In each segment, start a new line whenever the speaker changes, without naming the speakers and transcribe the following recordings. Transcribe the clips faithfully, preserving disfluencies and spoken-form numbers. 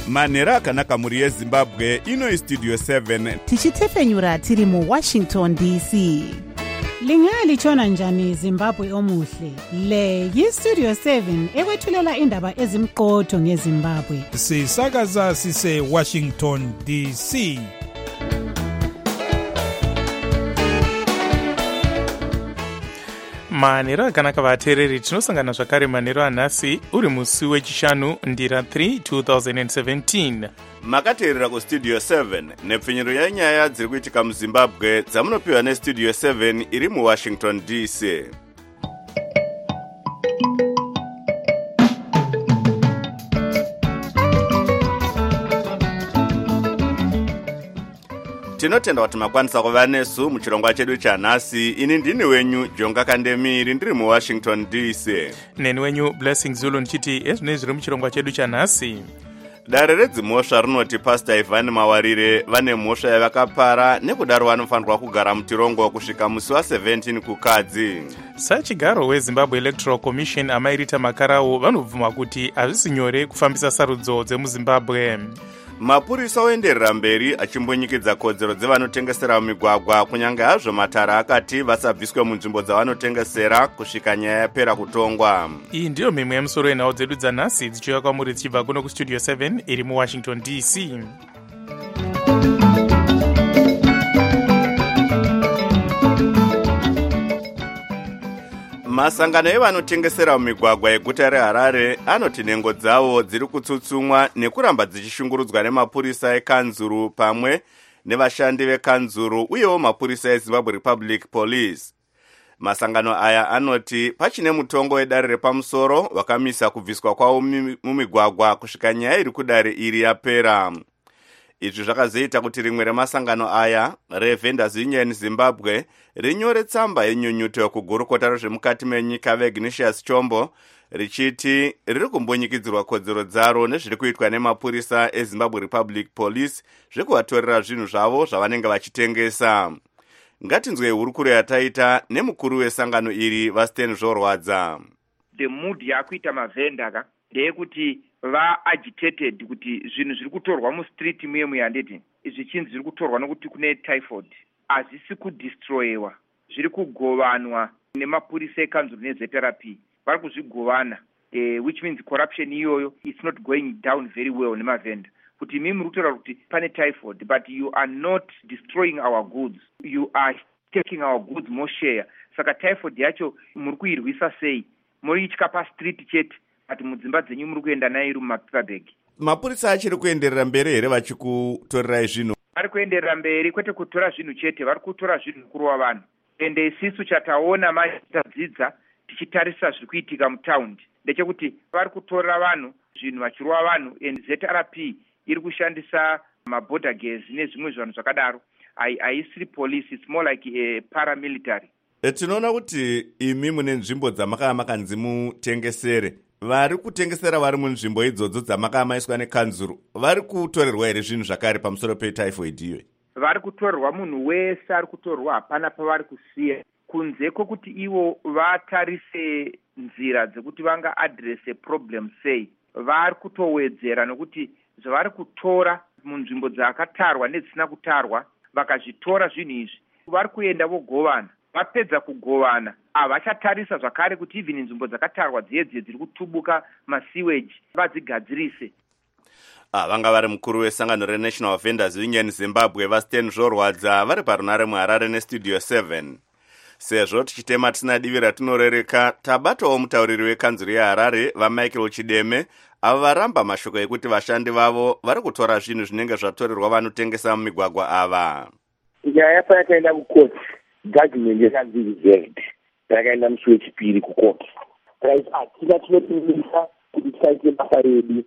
manhero akanaka muri yezimbabwe. Ino istudio seven
tichitefenyura tiri mu Washington D C.
Lingalitshona njani Zimbabwe omuhle? Le yistudio seven ekwethulela indaba ezimqotho ngeZimbabwe.
Sisakaza sise Washington D C.
manhero akanaka vateereri, tinosangana zvakare manhero anhasi uri musi wechishanu ndira three two thousand seventeen.
makateerera kustudio seven nepfinyiro yenyaya dziri kuitika muzimbabwe dzamunopiwa nestudio seven iri muwashington D C. tinotenda kuti makwanisa kuva nesu muchirongwa chedu chanhasi. Ini ndini wenyu Jonga Kandemiri ndiri muwashington D C.
neni wenyu Blessing Zulu ndichiti ezvino zviri muchirongwa chedu chanhasi.
Dare redzimhosva rinoti Pastor Ivan Mawarire vane mhosva yavakapara, nekudaro vanofanirwa kugara mutirongo kusvika musi wa seventeen kukadzi.
Sachigaro weZimbabwe Electoral Commission amairita makarau vanobvuma kuti hazvisi nyore kufambisa sarudzo dzemuzimbabwe.
Mapurisa oenderera mberi achimbonyikidza kodzero dzevanotengesera mumigwagwa, kunyange hazvo matara akati vasabviswe munzvimbo dzavanotengesera kusvika nyaya yapera kutongwa.
Iyi ndiyo mimwe yemusoro yenhau dzedu dzanhasi dzichiuya kwamuri dzichibva kuno kustudio seven iri muwashington D C.
Masangano evanotengesera mumigwagwa eguta reHarare anoti nhengo dzavo dziri kutsutsumwa nekuramba dzichishungurudzwa nemapurisa ekanzuru pamwe nevashandi vekanzuru uyewo mapurisa eZimbabwe Republic Police. Masangano aya anoti pachine mutongo wedare repamusoro wakamisa kubviswa kwavo mumigwagwa kusvika nyaya iri kudare iri yapera. Izvi zvakazoita kuti rimwe remasangano aya, reVendors Union Zimbabwe, rinyore tsamba yenyunyuto yokugurukota rezvemukati menyika veIgnatius Chombo richiti riri kumbonyikidzirwa kodzero dzaro nezviri kuitwa nemapurisa eZimbabwe Republic Police zvekuvatorera zvinhu zvavo zvavanenge vachitengesa. Ngatinzwe hurukuro yataita nemukuru wesangano iri Vasten Zvorwadza.
The mood yakuita mavenda ndeyekuti va-agitated kuti zvinhu zviri kutorwa mustreet muye muyandeti zvichinzi zviri kutorwa nokuti kune typhoid hazvisi kudestroyewa, zviri kugovanwa nemapurisa ekanzuru neZ R P vari kuzvigovana, uh, which means corruption iyoyo it's not going down very well nemavenda kuti imi muri kutaura kuti pane typhoid but you are not destroying our goods, you are taking our goods more share. Saka typhoid yacho muri kuirwisa sei? Muri ichika pa street chete ati mudzimba dzenyu muri kuenda nayo iri mumapaperbag.
Mapurisa achiri kuenderera mberi here vachikutorerai zvinhu?
Vari kuenderera mberi, kwete kutora zvinhu chete, vari kutora zvinhu kurova vanhu. Ende isisu chataona machitadzidza tichitarisa zviri kuitika mutaundi ndechekuti vari kutora vanhu zvinhu vachirova vanhu, and Z R P iri kushandisa maborder gas nezvimwe zvanhu zvakadaro. Haisiri police, it's more like a paramilitary.
E, tinoona kuti imi mune nzvimbo dzamakava makanzi mutengesere. Vari kutengesera vari munzvimbo idzodzo dzamakamaiswa nekanzuru vari kutorerwa here zvinhu zvakare pamusoro petyphoid iyo?
Vari kutorerwa, munhu wese ari kutorerwa, hapana pavari kusiya, kunze kwokuti ivo vatarise nzira dzekuti vanga adrese problem sei. Vari kutowedzera nokuti zvavari kutora munzvimbo dzakatarwa nedzisina kutarwa, vakazvitora zvinhu izvi vari kuenda vogovana. Vapedza kugovana havachatarisa zvakare kuti even nzvimbo dzakatarwa dziedzi dziri kutubuka masewage vadzigadzirise.
Ah, vanga vari mukuru wesangano reNational Vendors Union Zimbabwe Vasten Zvorwadza vari parunare muHarare nestudio seven. Sezvo tichitema tisina divi ratinorereka, tabatawo mutauriri wekanzuru yeHarare vaMichael Chideme avo varamba mashoko ekuti vashandi vavo vari kutora zvinhu zvinenge zvatorerwa vanotengesa mumigwagwa ava.
Nyaya payakaenda kukoti, judgment yakanzi reserved, yakaenda musi wechipiri kukoti. Hatina tinopindisa kuti tisaite basa redu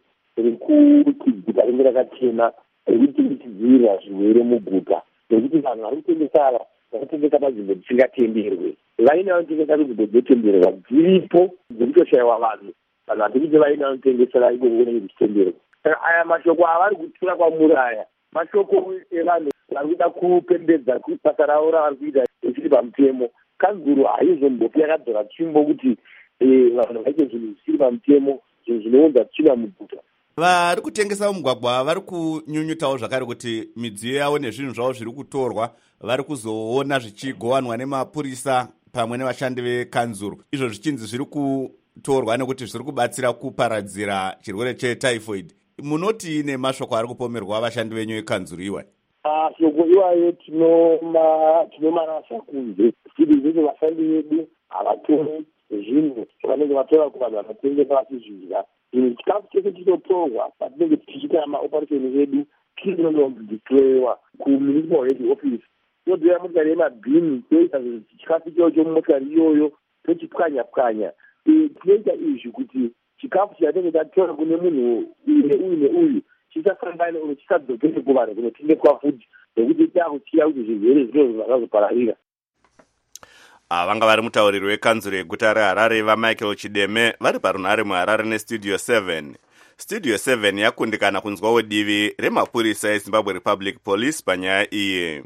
rekuti guta ringe rakachena, rekuti tidzivirira zvirwere muguta, nekuti vanhu vari kutengesa vakatengesa panzvimbo dzisingatenderwe. Vaina vanotengesa kunzvimbo dzotenderwa dziripo dzekutoshayiwa vanhu, vanhu vatikuti vaina vanotengesera ikokone kuchitenderwa. Saka aya mashoko avari kutura kwamuri aya mashoko evanhu vari kuda kupembedza basa ravo ravari kuita richiri pamutemo. Kanzuru haizombopi yakadzora tsvimbo kuti vanhu vaite zvinhu zvisiri pamutemo, zvinhu zvinounza tsvina muguta.
vari kutengesa mugwagwa vari kunyunyutawo zvakare kuti midziyo yavo nezvinhu zvavo zviri kutorwa vari kuzoona zvichigowanwa nemapurisa pamwe nevashandi vekanzuru, izvo zvichinzi zviri kutorwa nekuti zviri kubatsira kuparadzira chirwere chetyphoid. Munoti nemashoko ari kupomerwa vashandi venyu vekanzuru iwai?
Shoko iwayo tinomarasa kunze zviri zvese vashandi vedu havatori zvinhu zvavanenge vatora kuvanhu vanotengesa vachizvidya. Chikafu chese chinotorwa patinenge tichiita maoperation edu chinonodeclarewa kumunicipal head office. Todira motokari yemabhini toita chikafu ichocho mumotokari iyoyo tochipwanya pwanya. Tinoita izvi kuti chikafu chatinenge tatora kune munhu uyu neuyu neuyu chisasangane uno chisadzokere kuvanhu kunotengeswa futi nekuti takuchiya kuti zvirwere zvino zvakazopararira.
Vanga vari mutauriri wekanzuro yeguta reHarare vaMichael Chideme vari parunhare muHarare nestudio seven. Studio seven yakundikana kunzwawo divi remapurisa eZimbabwe Republic Police panyaya iyi.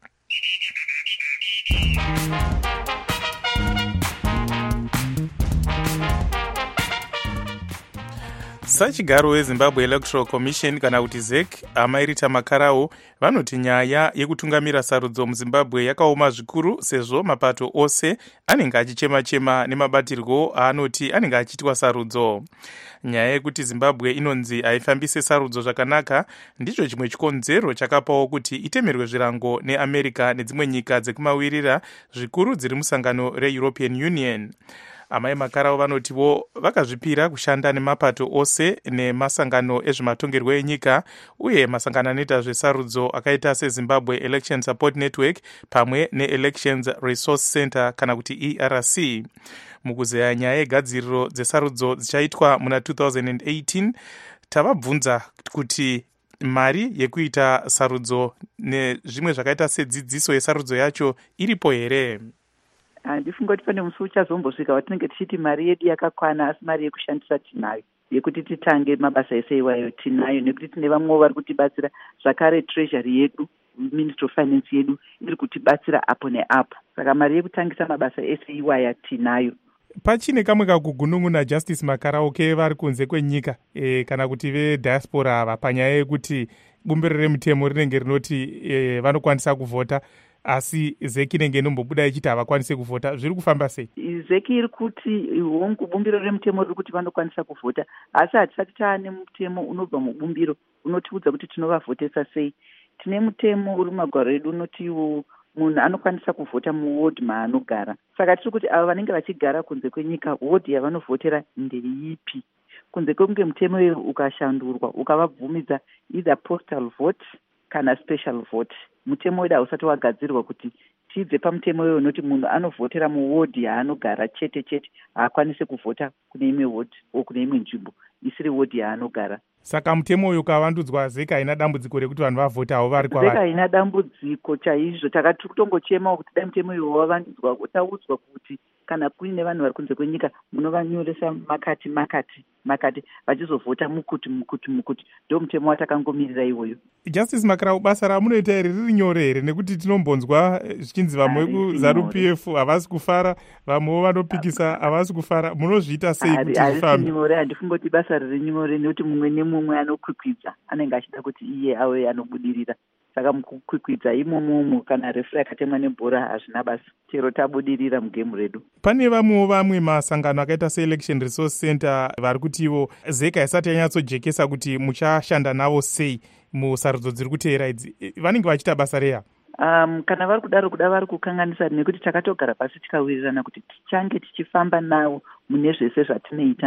Sachigaro weZimbabwe Electoral Commission kana kuti Z E C amairita makarau vanoti nyaya yekutungamira sarudzo muZimbabwe yakaoma zvikuru sezvo mapato ose anenge achichema-chema nemabatirwo aanoti anenge achiitwa sarudzo. Nyaya yekuti Zimbabwe inonzi haifambise sarudzo zvakanaka ndicho chimwe chikonzero chakapawo kuti itemerwe zvirango neAmerica nedzimwe nyika dzekumawirira zvikuru dziri musangano reEuropean Union. Amai makarau vanotiwo vakazvipira kushanda nemapato ose nemasangano ezvematongerwo enyika uye masangano anoita zvesarudzo akaita seZimbabwe Election Support Network pamwe neElections Resource Center kana kuti E R C. Mukuzeya nyaya yegadziriro dzesarudzo dzichaitwa muna two thousand eighteen tavabvunza kuti mari yekuita sarudzo nezvimwe zvakaita sedzidziso yesarudzo yacho iripo here?
Handifunga kuti pane musi uchazombosvika watinenge tichiti mari yedu yakakwana asi mari yekushandisa tinayo, yekuti titange mabasa ese iwayo tinayo, nekuti tine vamwe vari kutibatsira zvakare. Treasury yedu, Ministry of Finance yedu iri kutibatsira apo neapo, saka mari yekutangisa mabasa ese iwaya tinayo.
Pachine kamwe kakugunun'una Justice Makarau kevari kunze kwenyika e, kana kuti vediaspora ava panyaya yekuti bumbiro remutemo rinenge rinoti e, vanokwanisa kuvhota asi Z E C inenge inombobuda ichiti havakwanise kuvhota. Zviri kufamba sei?
Z E C iri kuti hongu bumbiro remutemo riri kuti vanokwanisa kuvhota, asi hatisati taane mutemo unobva mubumbiro unotiudza kuti tinovavhotesa sei. Tine mutemo uri mumagwaro edu unoti munhu anokwanisa kuvhota muward maanogara. Saka tiri kuti ava vanenge vachigara kunze kwenyika, ward yavanovhotera ndeipi? Kunze kwekunge mutemo uyu ukashandurwa ukavabvumidza either postal vote kana special vote. Mutemo wedu hausati wagadzirwa kuti tibve pamutemo uyu unoti munhu anovhotera muward yaanogara chete chete, haakwanise kuvhota kune imwe ward o kune imwe nzvimbo isiri ward yaanogara. Saka mutemo uyu ukavandudzwa, Z E C haina dambudziko rekuti vanhu vavhota havo vari kwavari? Z E C haina dambudziko chaizvo. Takati kutongochemawo kuti dai mutemo uyu wavandudzwa, utaudzwa kuti kana kuine vanhu vari kunze kwenyika munovanyoresa makati makati makati vachizovhota mukuti mukuti mukuti, ndo mutemo watakangomirira iwoyo. Justice Makarau, basa ramunoita iri riri nyore here? Nekuti tinombonzwa zvichinzi vamwe kuZANU-P F havasi kufara, vamwewo vanopikisa havasi kufara. Munozviita sei kuti zvifambe? Harisi nyore, handifunga kuti basa riri nyore, nekuti mumwe nemumwe anokwikwidza anenge achida kuti iye ave anobudirira. Saka mukukwikwidza imomomo kana refri akatemwa nebhora hazvina basa, chero tabudirira mugemu redu. Pane vamwewo vamwe masangano akaita seElection Resource Center vari kutiwo Z E C haisati yanyatsojekesa kuti muchashanda navo sei musarudzo dziri kuteera idzi, vanenge vachiita basa reya? Um, kana vari kudaro kuda vari kukanganisa, nekuti takatogara pasi tikawirirana kuti tichange tichifamba navo mune zvese zvatinoita.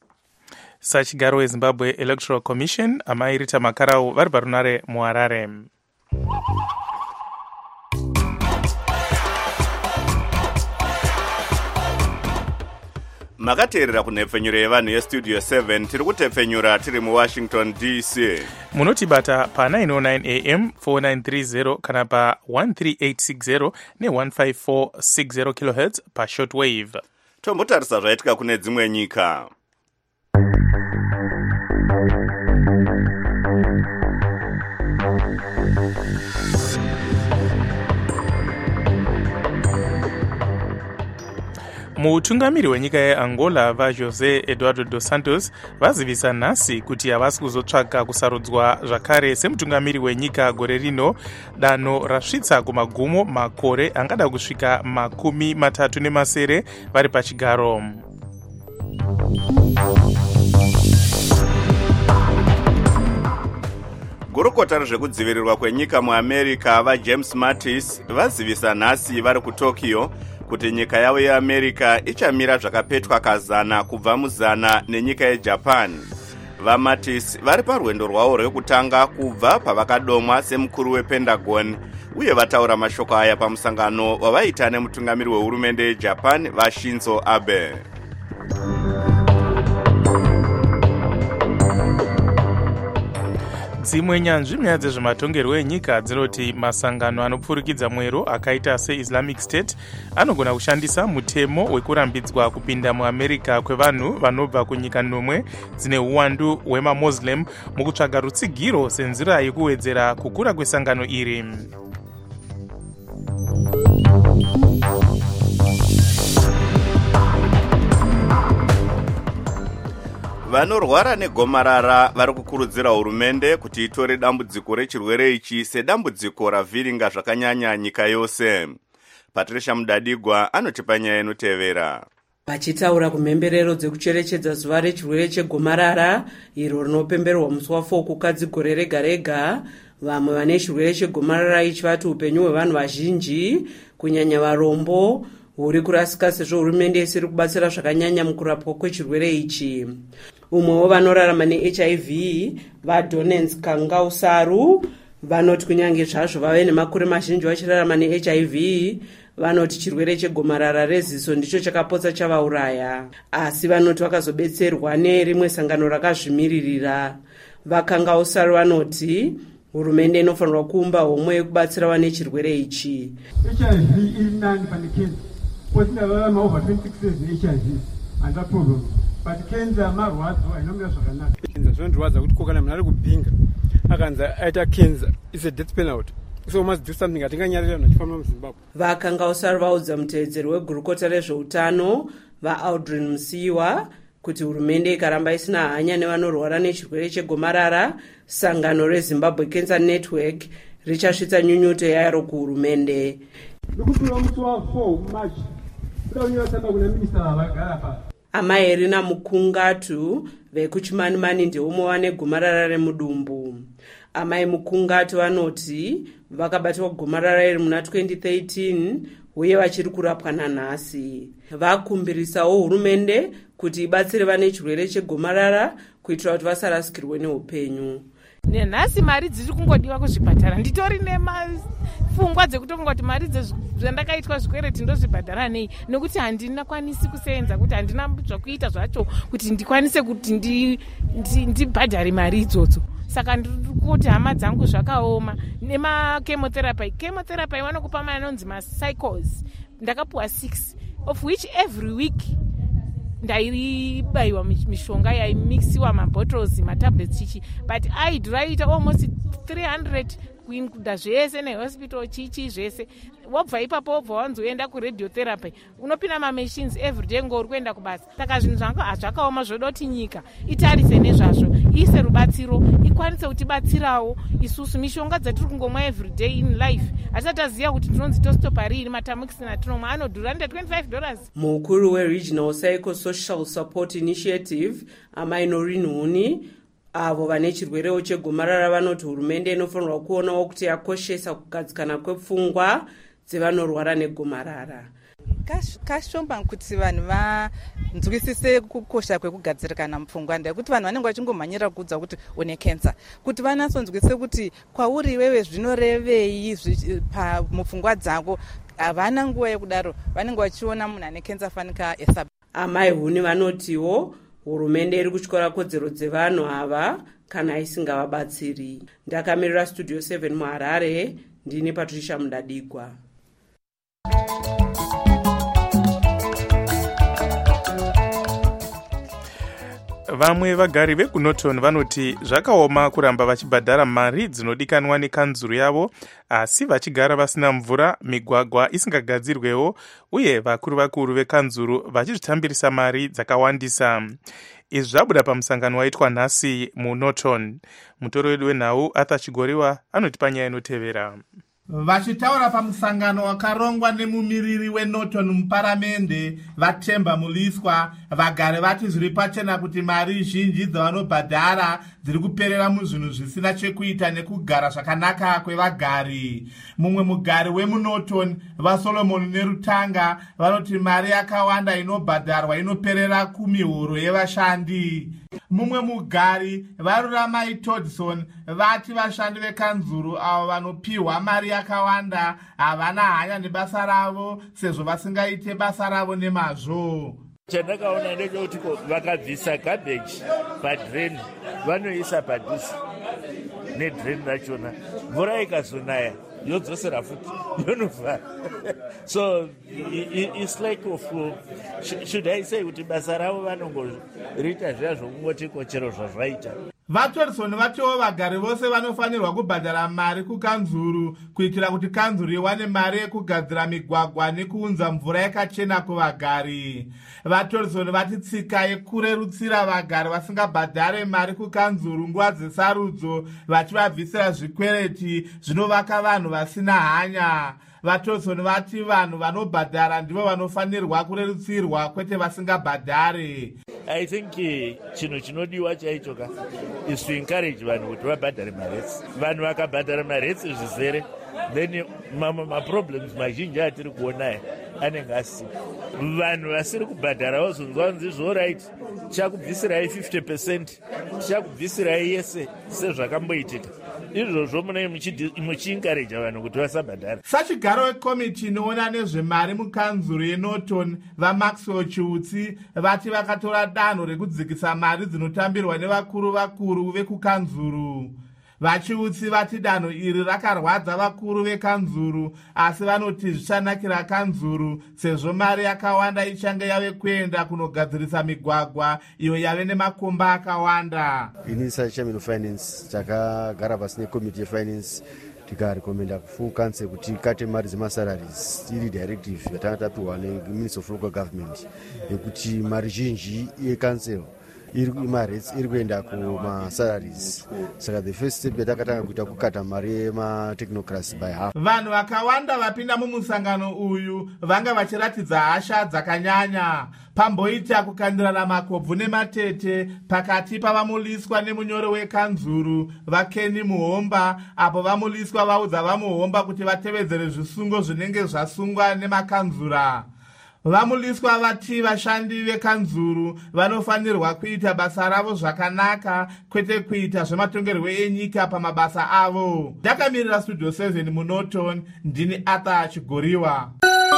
Sachigaro weZimbabwe Electoral Commission amairita Makarau vari parunhare muHarare.
Makateerera kunhepfenyuro yevanhu yestudio seven. Tiri kutepfenyura tiri muWashington D C.
Munotibata pa nine oh nine A M four nine three zero kana pa one three eight six zero ne one five four six zero kilohertz pa shortwave.
Tombotarisa zvaitika kune dzimwe nyika.
mutungamiri wenyika yeangola vaJosé Eduardo dos Santos vazivisa nhasi kuti havasi kuzotsvaga kusarudzwa zvakare semutungamiri wenyika gore rino, danho rasvitsa kumagumo makore angada kusvika makumi matatu nemasere vari pachigaro.
gurukota rezvekudzivirirwa kwenyika muamerica vaJames Mattis vazivisa nhasi vari kutokyo kuti nyika yavo yeamerica ichamira zvakapetwa kazana kubva muzana nenyika yejapan. VaMattis vari parwendo rwavo rwekutanga kubva pavakadomwa semukuru wepentagon, uye vataura mashoko aya pamusangano wavaita nemutungamiri wehurumende yejapan vaShinzo Abe.
Dzimwe nyanzvi nyaya dzezvematongerwo enyika dzinoti masangano anopfurikidza mwero akaita seIslamic State anogona kushandisa mutemo wekurambidzwa kupinda muamerica kwevanhu vanobva kunyika nomwe dzine uwandu hwemamuslim mukutsvaga rutsigiro senzira yekuwedzera kukura kwesangano iri.
Vanorwara negomarara vari kukurudzira hurumende kuti itore dambudziko rechirwere ichi sedambudziko ravhiringa zvakanyanya nyika yose. Patricia Mudadigwa anotipa nyaya inotevera.
Vachitaura kumhemberero dzekucherechedza zuva rechirwere chegomarara iro rinopemberwa musi wa4 kukadzi gore rega rega, vamwe vane chirwere chegomarara ichi vati upenyu hwevanhu vazhinji kunyanya varombo huri kurasika sezvo hurumende isiri kubatsira zvakanyanya mukurapwa kwechirwere ichi. Umwewo vanorarama neH I V vaDonens Kangausaru vanoti kunyange zvazvo vave nemakore mazhinji vachirarama neH I V, vanoti chirwere chegomarara reziso ndicho chakapotsa chavauraya, asi vanoti vakazobetserwa nerimwe sangano rakazvimiririra. VaKangausaru vanoti hurumende inofanirwa kuumba homwe yekubatsira vane chirwere ichi.
H I V iri nani pane cancer. Potinavava over twenty-six years ne H I V and that problem. But cancer marwadzo ainomira zvakanaka. Zvondirwadza kuti kokana munhu ari kubhinga akanza aita cancer is a death penalty. So we must do something. Atinganyarira nachifamba muZimbabwe.
VaKangausaru vaudza mutevedzeri wegurukota rezveutano vaAudrin Musiwa kuti hurumende ikaramba isina hanya nevanorwara nechirwere chegomarara, sangano reZimbabwe Cancer Network richasvitsa nyunyuto yaro kuhurumende.
Ndikupiwa musi wa4 March kudaunyatsamba kuna minister vagara pa.
Amai Erina Mukungatu vekuchimanimani ndiomwe vane gomarara remudumbu. Amai Mukungatu vanoti vakabatwa gomarara iri muna twenty thirteen uye vachiri kurapwa nanhasi. Vakumbirisawo hurumende kuti ibatsire vane chirwere chegomarara kuitira kuti vasarasikirwe neupenyu.
Nenhasi mari dziri kungodiwa kuzvibhadhara. Nditori nemapfungwa dzekuti ngoti mari dzandakaitwa zvikwereti ndozvibhadhara nei, nokuti handina kwanisi kusenza, kuti handina zvakuita zvacho kuti ndikwanise kuti ndibhadhare mari idzodzo. Saka ndikuti hama dzangu zvakaoma nemakemotherapy. Chemotherapy vanokupa mari anonzi macycles. Ndakapuwa six of which every week ndairibayiwa mishonga yaimixiwa mabottles matablets chichi, but aiduraita almost three hundred kuinkuda zvese nehospital chichi zvese. Wobva ipapo wobva wanzoenda kuradiotherapy unopinda mamachines everyday ngori kuenda kubasa. Saka zvinhu zvangu hazvakaoma, zvoda kuti nyika itarise nezvazvo, iise rubatsiro, ikwanise kutibatsirawo isusu mishonga dzatiri kungomwa everyday in life. Hatisati taziva kuti tinonzi tostopa riini matamoxin atinomwa anodhura under twenty-five dollars.
Mukuru weRegional Psychosocial Support Initiative Amai Noreen Huni avo vane chirwere chegomarara vanoti hurumende inofanirwa kuonawo kuti yakoshesa kugadzikana kwepfungwa dzevanorwara negomarara.
Kashomba kuti vanhu vanzwisise kukosha kwekugadzirikana mupfungwa, ndekuti vanhu vanenge vachingomhanyira kuudza kuti une cancer, kuti vanatsonzwisise kuti kwauri iwewe zvinorevei mupfungwa dzako. Havana nguva yekudaro, vanenge vachiona munhu ane cancer afanika esa.
Amai Huni vanotiwo hurumende iri kutyora kodzero dzevanhu ava kana isingavabatsiri. Ndakamirira Studio seven muHarare, ndini Patricia Mudadigwa.
vamwe vagari vekunorton vanoti zvakaoma kuramba vachibhadhara mari dzinodikanwa nekanzuru yavo, asi vachigara vasina mvura, migwagwa isingagadzirwewo, uye vakuru vakuru vekanzuru vachizvitambirisa mari dzakawandisa. Izvi zvabuda pamusangano waitwa nhasi munorton. Mutoro wedu wenhau Arthur Chigoriwa anoti panyaya inotevera.
Vachitaura pamusangano wakarongwa nemumiriri weNorton muparamende, Vatemba Muliswa, vagari vati zviri pachena kuti mari zhinji dzavanobhadhara dziri kuperera muzvinhu zvisina chekuita nekugara zvakanaka kwevagari. Mumwe mugari wemuNorton, vaSolomon Nerutanga, vanoti mari yakawanda inobhadharwa inoperera kumihoro yevashandi. Mumwe mugari Varuramai Todson vati vashandi vekanzuru avo vanopiwa mari yakawanda havana hanya nebasa ravo sezvo vasingaite basa ravo nemazvo.
Chandakaona ndechekuti vakabvisa garbage padreni vanoisa padhuze nedreni rachona, mvura ikazonaya yodzosera futi yonovhara. So it's like of should I say kuti basa ravo vanongorita zviya zvokungotiko chero zvazvaita.
VaTodson vatiwo vagari vose vanofanirwa kubhadhara mari kukanzuru kuitira kuti kanzuru iwane mari yekugadzira migwagwa nekuunza mvura yakachena kuvagari. VaTodson vati tsika yekurerutsira vagari vasingabhadhare mari kukanzuru nguva dzesarudzo vachivabvisira zvikwereti zvinovaka vanhu vasina hanya. VaTodson vati vanhu vanobhadhara ndivo vanofanirwa kurerutsirwa kwete vasingabhadhare.
I think chino chinodiwa chaicho ka is to encourage vanhu kuti vabhadhare maretsi. Vanhu vakabhadhara maretsi zvizere, then maproblems mazhinji atiri kuona anenge asina. Vanhu vasiri kubhadhara vazonzwa kunzi zvorit tichakubvisirai fifty percent, tichakubvisirai yese sezvakamboitika. Izvozvo munenge muchiencourage vanhu kuti vasabhadhara.
Sachigaro wekomiti inoona nezvemari mukanzuru yeNorton, vaMaxwell Chiutsi, vati vakatora danho rekudzikisa mari dzinotambirwa nevakuru vakuru vekukanzuru. VaChiutsi vati danho iri rakarwadza vakuru vekanzuru, asi vanoti zvichanakira kanzuru sezvo mari yakawanda ichange yave kuenda kunogadzirisa migwagwa iyo yave nemakomba akawanda.
Inisa Chairman of Finance takagara pasi nekomiti yefinance tikarekomenda kufull council kuti ikate mari dzemasalaries iri directive yatanga tapiwa neMinister of Local Government yekuti mari zhinji yecouncil iri maretsi iri kuenda kumasalaries. Saka the first step yatakatanga kuita kukata mari yematechnocrats by half.
Vanhu vakawanda vapinda mumusangano uyu vanga vachiratidza hasha dzakanyanya. Pamboita kukandirana makobvu nematete pakati pavamuliswa nemunyori wekanzuru vaKenny Muhomba, apo vamuliswa vaudza vamuhomba kuti vatevedzere zvisungo zvinenge zvasungwa nemakanzura. Vamuliswa vati vashandi vekanzuru vanofanirwa kuita basa ravo zvakanaka kwete kuita zvematongerwo enyika pamabasa avo. Ndakamirira Studio seven muNorton, ndini Arthur Chigoriwa.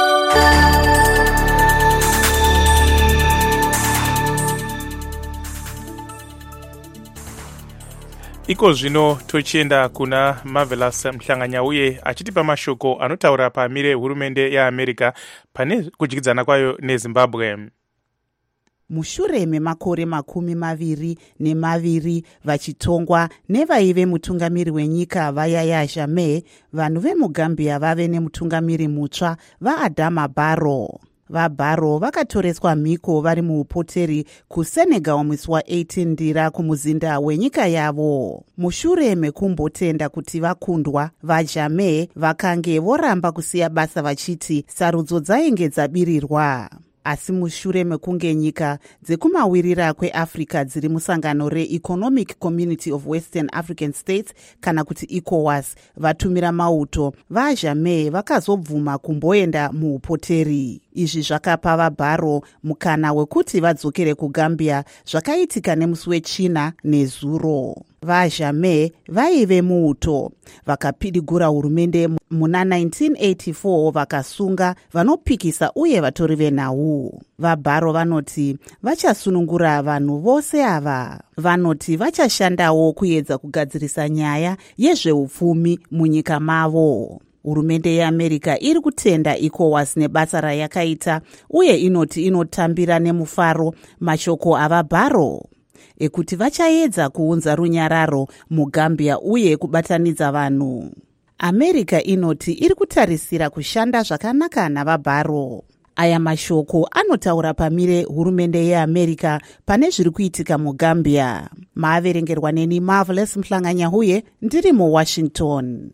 Iko zvino tochienda kuna Marvelous Mhlanganyauye achitipa mashoko anotaura pamire hurumende yeAmerica pane kudyidzana kwayo neZimbabwe.
Mushure memakore makumi maviri nemaviri vachitongwa nevaive mutungamiri wenyika vaYahya Jammeh, vanhu vemuGambia vave nemutungamiri mutsva vaAdama Barrow. VaBarrow vakatoreswa mhiko vari muupoteri kuSenegal musi wa-eighteen ndira kumuzinda wenyika yavo. Mushure mekumbotenda kuti vakundwa, vaJammeh vakange voramba kusiya basa vachiti sarudzo dzainge dzabirirwa. Asi mushure mekunge nyika dzekumawirira kweAfrica dziri musangano reEconomic Community of Western African States kana kuti ECOWAS vatumira mauto, vaJammeh vakazobvuma kumboenda muupoteri. Izvi zvakapa vaBarrow mukana wekuti vadzokere kuGambia zvakaitika nemusi weChina nezuro. VaJammeh vaive muuto, vakapidigura hurumende muna nineteen eighty-four vakasunga vanopikisa uye vatori venhau. VaBarrow vanoti vachasunungura vanhu vose ava. Vanoti vachashandawo kuedza kugadzirisa nyaya yezveupfumi munyika mavo. Hurumende yeAmerica iri kutenda ECOWAS nebasa rayakaita uye inoti inotambira nemufaro mashoko avaBarrow. ekuti vachaedza kuunza runyararo mugambia uye kubatanidza vanhu. America inoti iri kutarisira kushanda zvakanaka navaBarrow. Aya mashoko anotaura pamire hurumende yeAmerica pane zviri kuitika mugambia. Maaverengerwa neni Marvelous Mhlanganyahuye ndiri muWashington.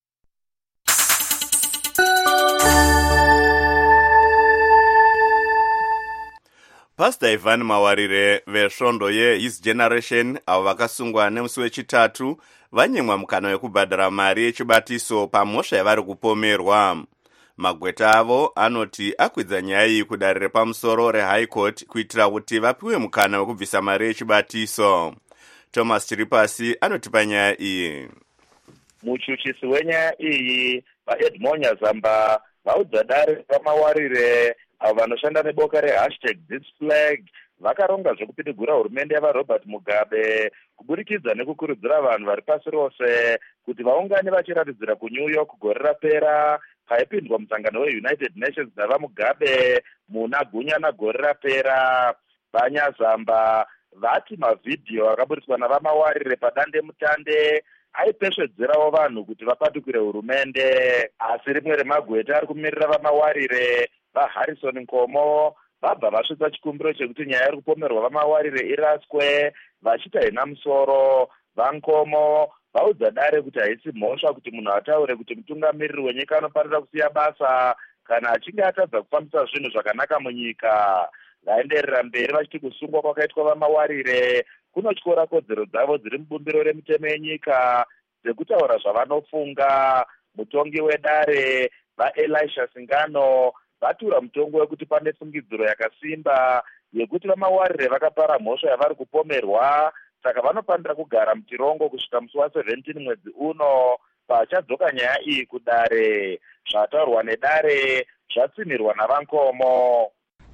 Pastor Ivan Mawarire vesvondo yeHis Generation avo vakasungwa nemusi wechitatu vanyemwa mukana wekubhadhara mari yechibatiso pamhosva yavari kupomerwa. Magweta avo anoti akwidza nyaya iyi kudare repamusoro reHigh Court kuitira kuti vapiwe mukana wekubvisa mari yechibatiso. Thomas Chiripasi anotipa nyaya iyi.
Muchuchisi wenyaya iyi vaEdmonya Zamba vaudza dare pamawarire avo vanoshanda neboka rehashtag thisflag vakaronga zvekupitigura hurumende yavaRobert Mugabe kuburikidza nekukurudzira vanhu vari pasi rose kuti vaungane vachiratidzira kuNew York gore rapera paipindwa musangano weUnited Nations navaMugabe muna gunyana gore rapera. VaNyazamba vati mavhidhiyo akaburiswa navamawarire padande mutande aipesvedzerawo vanhu kuti vapatukire hurumende, asi rimwe remagweta ari kumirira vamawarire vaHarrison Nkomo vabva vasvitsa chikumbiro chekuti nyaya iri kupomerwa vamawarire iraswe vachita ina musoro. VaNkomo vaudza dare kuti haisi mhosva kuti munhu ataure kuti mutungamiriri wenyika anofanira kusiya basa kana achinge atadza kufambisa zvinhu zvakanaka munyika. Vaenderera mberi vachiti kusungwa kwakaitwa vamawarire kunotyora kodzero dzavo dziri mubumbiro remitemo yenyika dzekutaura zvavanofunga. Mutongi wedare vaElisha Singano vatura mutongo wekuti pane fungidziro yakasimba yekuti vamawarire vakapara mhosva yavari kupomerwa, saka vanofanira kugara mutirongo kusvika musi wa17 mwedzi uno pachadzoka nyaya iyi kudare. Zvataurwa nedare zvatsimirwa navaNkomo.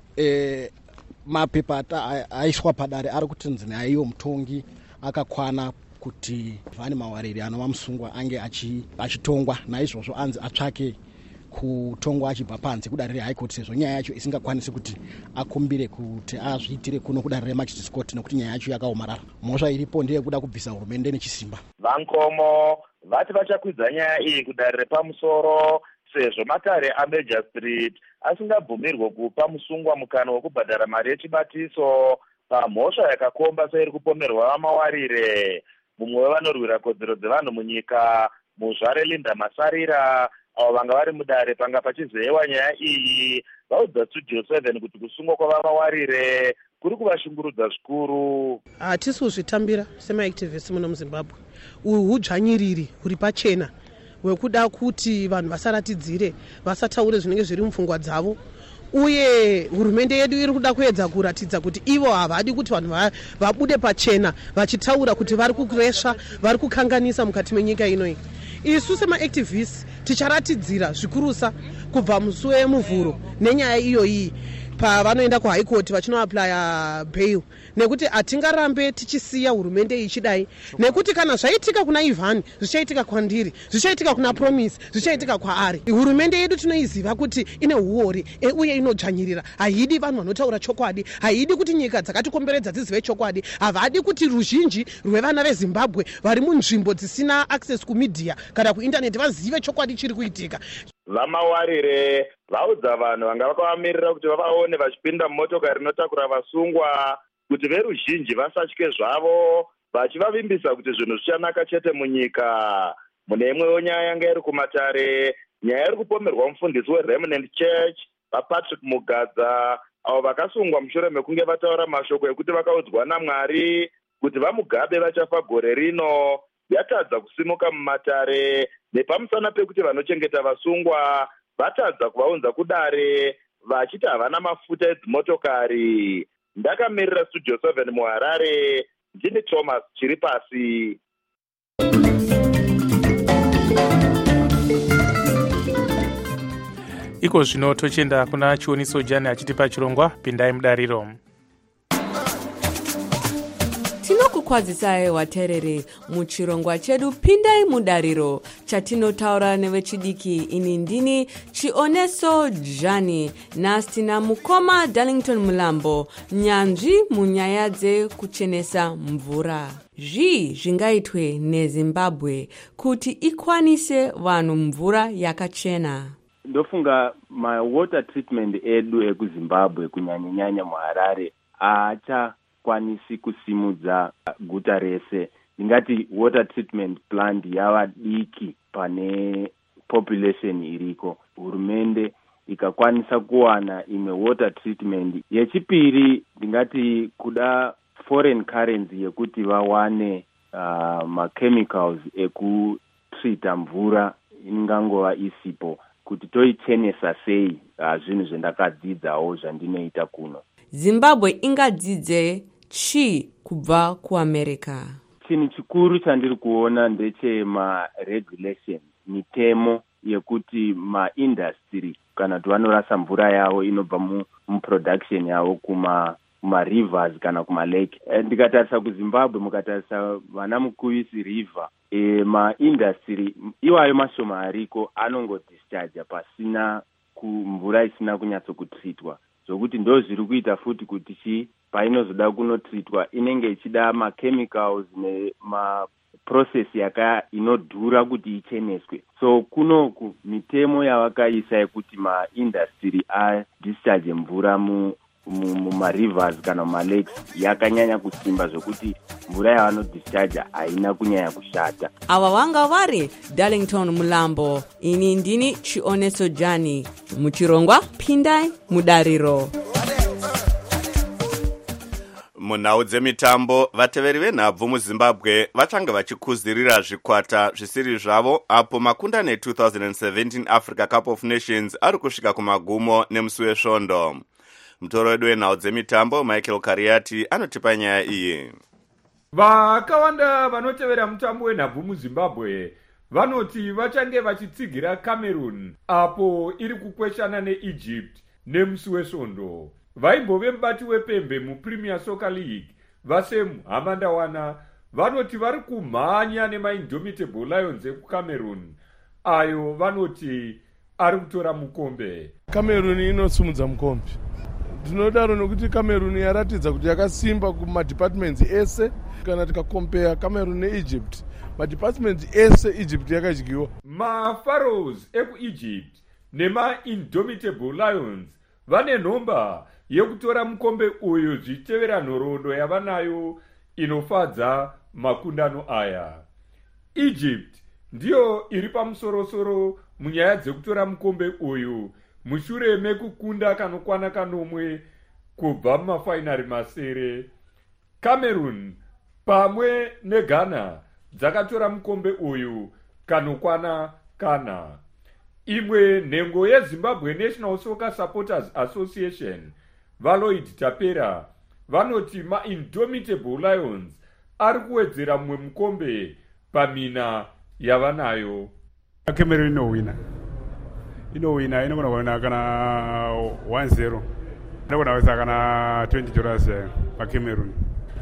E, mapepa aiswa padare ari kutinzi naiyo mutongi akakwana kuti Vani Mawarire anova musungwa ange achitongwa, naizvozvo anzi atsvake kutongwa achibva panze kudare reHigh Court sezvo nyaya yacho isingakwanisi kuti akumbire kuti azviitire kuno kudare reMagistrates Court nekuti nyaya yacho yakaomarara. Mhosva iripo ndeyekuda kubvisa hurumende nechisimba.
VaNkomo vati vachakwidza nyaya iyi kudare repamusoro sezvo matare aMajor Street asingabvumirwe kupa musungwa mukana wekubhadhara mari yechibatiso pamhosva yakakomba seiri kupomerwa vamawarire. Mumwe wevanorwira kodzero dzevanhu munyika muzvare Linda Masarira avo vanga vari mudare panga pachizeyewa nyaya iyi vaudza Studio seven kuti kusungwa kwavamawarire kuri kuvashungurudza zvikuru.
Hatisi kuzvitambira semaactivists muno muZimbabwe. Uhu hudzvanyiriri huri pachena hwekuda kuti vanhu vasaratidzire, vasataure zvinenge zviri mupfungwa dzavo, uye hurumende yedu iri kuda kuedza kuratidza kuti ivo havadi kuti vanhu vabude pachena vachitaura kuti vari kuresva, vari kukanganisa mukati menyika inoyi. Isu semaactivists ticharatidzira zvikurusa kubva musi wemuvhuro nenyaya iyoyi pavanoenda kuHigh Court vachinoaplya bail, nekuti hatingarambe tichisiya hurumende ichidai, nekuti kana zvaitika kuna Ivan zvichaitika kwandiri, zvichaitika kuna Promise, zvichaitika kwaari. Hurumende yedu tinoiziva kuti ine huori uye inodzvanyirira, haidi vanhu vanotaura chokwadi, haidi kuti nyika dzakatikomberedza dzizive chokwadi, havadi kuti ruzhinji rwevana veZimbabwe vari munzvimbo dzisina access kumedia kana kuindaneti vazive chokwadi chiri kuitika.
Vamawarire vaudza vanhu vanga vakavamirira kuti vavaone vachipinda mumotokari inotakura vasungwa kuti veruzhinji vasatye zvavo, vachivavimbisa kuti zvinhu zvichanaka chete munyika. Mune imwewo nyaya yanga iri kumatare, nyaya iri kupomerwa mufundisi weRemnant Church vaPatrick Mugadza avo vakasungwa mushure mekunge vataura mashoko ekuti vakaudzwa naMwari kuti vaMugabe vachafa gore rino, yatadza kusimuka mumatare nepamusana pekuti vanochengeta vasungwa vatadza kuvaunza kudare vachiti havana mafuta edzimotokari. Ndakamirira Studio seven muHarare, ndini Thomas Chiripasi.
Iko zvino tochenda kuna Chioniso Jani achitipa chirongwa pindai mudariro.
tinokukwazisai waterere muchirongwa chedu pindai mudariro chatinotaura nevechidiki. Ini ndini Chioneso Jani, nastina mukoma Darlington Mulambo, nyanzvi munyaya dzekuchenesa mvura. Zvii zvingaitwe neZimbabwe kuti ikwanise vanhu mvura yakachena?
Ndofunga ma water treatment edu ekuZimbabwe kunyanyanyanya muHarare aachakwanisi kusimudza guta rese. Ndingati water treatment plant yava diki pane population iriko. Hurumende ikakwanisa kuwana imwe water treatment. Yechipiri ndingati kuda foreign currency yekuti vawane uh, ma chemicals ekutreata mvura ingangova isipo kuti toichenesa sei. uh, zvinhu zvendakadzidzawo zvandinoita kuno.
Zimbabwe ingadzidze chi kubva kuAmerica?
Chinhu chikuru chandiri kuona ndechema regulation, mitemo yekuti maindustry kana kuti vanorasa mvura yavo inobva muproduction yavo kuma kuma rivers kana kuma lake. Ndikatarisa kuZimbabwe, mukatarisa vana Mukuyisi river, e, maindustry iwayo mashoma ariko anongodischarge pasina mvura isina kunyatsokutreatwa, zvokuti ndo zviri kuita futi kuti chi painozoda kunotreatwa inenge ichida machemicals nemaprocess yaka inodhura kuti icheneswe. So kunoku mitemo yavakaisa yekuti maindustry adischarge mvura mu mumarivers kana mumalakes yakanyanya kusimba zvokuti mvura yavanodischarge haina kunyanya kushata.
Ava vanga vari Darlington Mulambo. Ini ndini Chioneso Jani, muchirongwa pindai mudariro.
Munhau dzemitambo, vateveri venhabvu muZimbabwe vachanga vachikuzirira zvikwata zvisiri zvavo apo makundano twenty seventeen Africa Cup of Nations ari kusvika kumagumo nemusi wesvondo. Mutoro wedu wenhau dzemitambo Michael Kariati anotipa nyaya iyi.
Vakawanda vanotevera mutambo wenhabvu muZimbabwe vanoti vachange vachitsigira Cameroon apo iri kukweshana neEgypt nemusi wesvondo. Vaimbove mubati wepembe muPremier Soccer League Vasem Hamandawana vanoti vari kumhanya nemaindomitable Lions ekuCameroon ayo vanoti ari kutora mukombe.
Cameroon inosumudza mukombe. Ndinodaro nokuti Cameroon yaratidza kuti yakasimba kumadepartments ese. Kana tikakompea Cameroon neEgypt, madepartments ese Egypt yakadyiwa.
MaPharaohs ekuEgypt nemaindomitable Lions vane nhomba yekutora mukombe uyu zvichitevera nhoroondo yavanayo inofadza makundano aya. Egypt ndiyo iri pamusorosoro munyaya dzekutora mukombe uyu mushure mekukunda kanokwana kanomwe kubva mumafainari masere. Cameroon pamwe neGhana dzakatora mukombe uyu kanokwana kana. Imwe nhengo yeZimbabwe National Soccer Supporters Association Valoid Tapera vanoti maIndomitable Lions ari kuwedzera mumwe mukombe pamina yavanayo.
Cameroon inowina inowina inogona kuwina kana one zero inogona kuwisa kana twenty dollars paCameroon.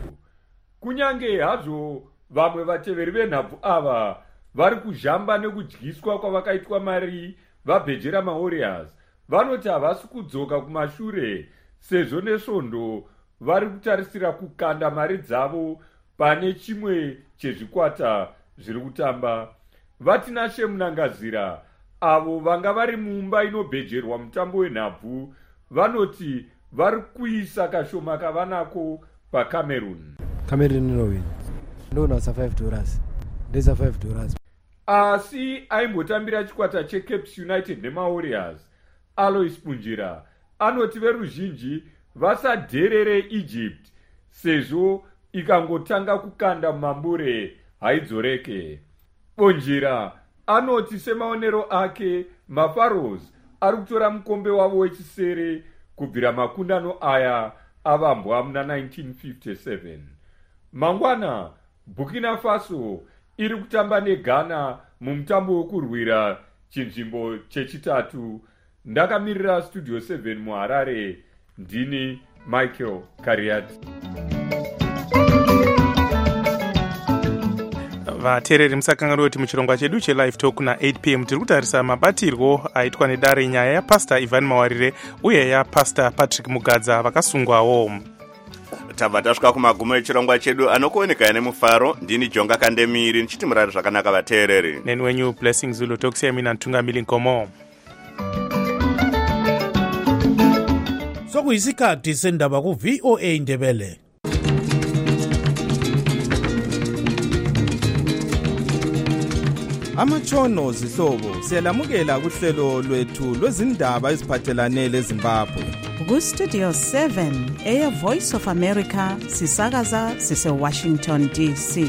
Kunyange hazvo vamwe vateveri venhabvu ava vari kuzhamba nekudyiswa kwavakaitwa mari vabhejera maWarriors, vanoti havasi kudzoka kumashure sezvo nesvondo vari kutarisira kukanda mari dzavo pane chimwe chezvikwata zviri kutamba. Vatina Shemunangazira avo vanga vari mumba inobhejerwa mutambo wenhabvu vanoti vari kuisa kashoma kavanako paCameroon.
Cameroon inowina. Ndonasa five dollars. Ndesa five dollars.
Asi aimbotambira chikwata cheCapes United nemaWarriors, Alois Punjira anoti veruzhinji vasadherere Egypt sezvo ikangotanga kukanda mambure haidzoreke. Punjira anoti semaonero ake maPharaohs ari kutora mukombe wavo wechisere kubvira makundano aya avambwa muna nineteen fifty-seven. Mangwana Burkina Faso iri kutamba neGhana mumutambo wokurwira chinzvimbo chechitatu. Ndakamirira Studio seven muHarare, ndini Michael Kariati.
vateereri musakanganwa kuti muchirongwa chedu chelive talk na-eight p m tiri kutarisa mabatirwo aitwa nedare nyaya yapastor Ivan Mawarire uye yapastor Patrick Mugadza vakasungwawo.
tabva tasvika kumagumo echirongwa chedu anokuoneka nemufaro. Ndini Jonga Kandemiri ndichiti murari zvakanaka vateereri.
Neni wenyu Blessing Zulu tokusiyai mina Ntungamili Nkomo.
sokuyisikhathi sendaba ku-V O A Ndebele.
Amatshono zihlobo siyalamukela kuhlelo lwethu lwezindaba eziphathelane leZimbabwe.
Ku-Studio seven, Air Voice of America, sisakaza sise-Washington D C.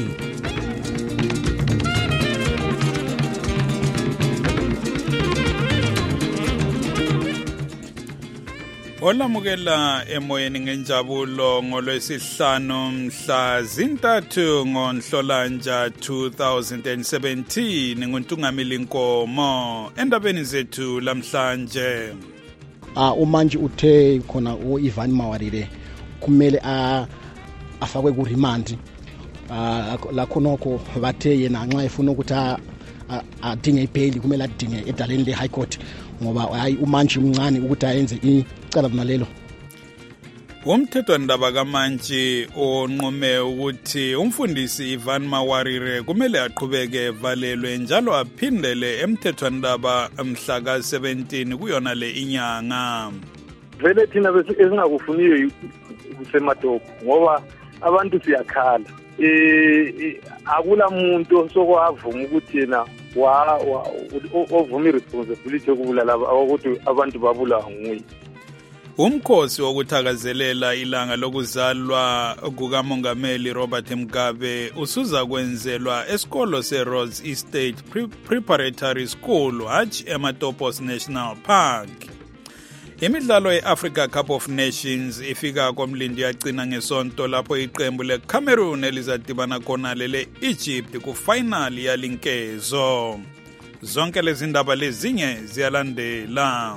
Olamukela emoyeni ngenjabulo ngolwesihlanu mhla zintathu ngoNhlolanja two thousand seventeen nguNtungamili Nkomo endabeni zethu lamhlanje.
Ah umanje uthe khona uIvan Mawarire kumele a afakwe ku remand. Ah la khonoko bathe yena nxa efuna ukuthi adinge ibail kumele adinge edaleni le High Court ngoba hayi umanje umncane ukuthi ayenze icala nalelo.
Umthethwandaba kaMantshi onqume ukuthi umfundisi Ivan Mawarire kumele aqhubeke evalelwe njalo aphindele emthethwandaba mhla ka seventeen kuyona le inyanga.
Vele thina bese esingakufuniyo kusematopo ngoba abantu siyakhala. Eh akula muntu sokwavuma ukuthi yena wa ovuma irresponsibility yokubulala ukuthi abantu babulawa nguye.
Umkhosi wokuthakazelela ilanga lokuzalwa kukamongameli Robert Mugabe usuza kwenzelwa esikolo seRhodes Estate Preparatory School hatshi eMatopos National Park. Imidlalo ye-Africa Cup of Nations ifika komlindi yagcina ngesonto lapho iqembu leCameroon elizadibana khona lele Egypt ku-final yalinkezo. Zonke lezi ndaba lezinye ziyalandela.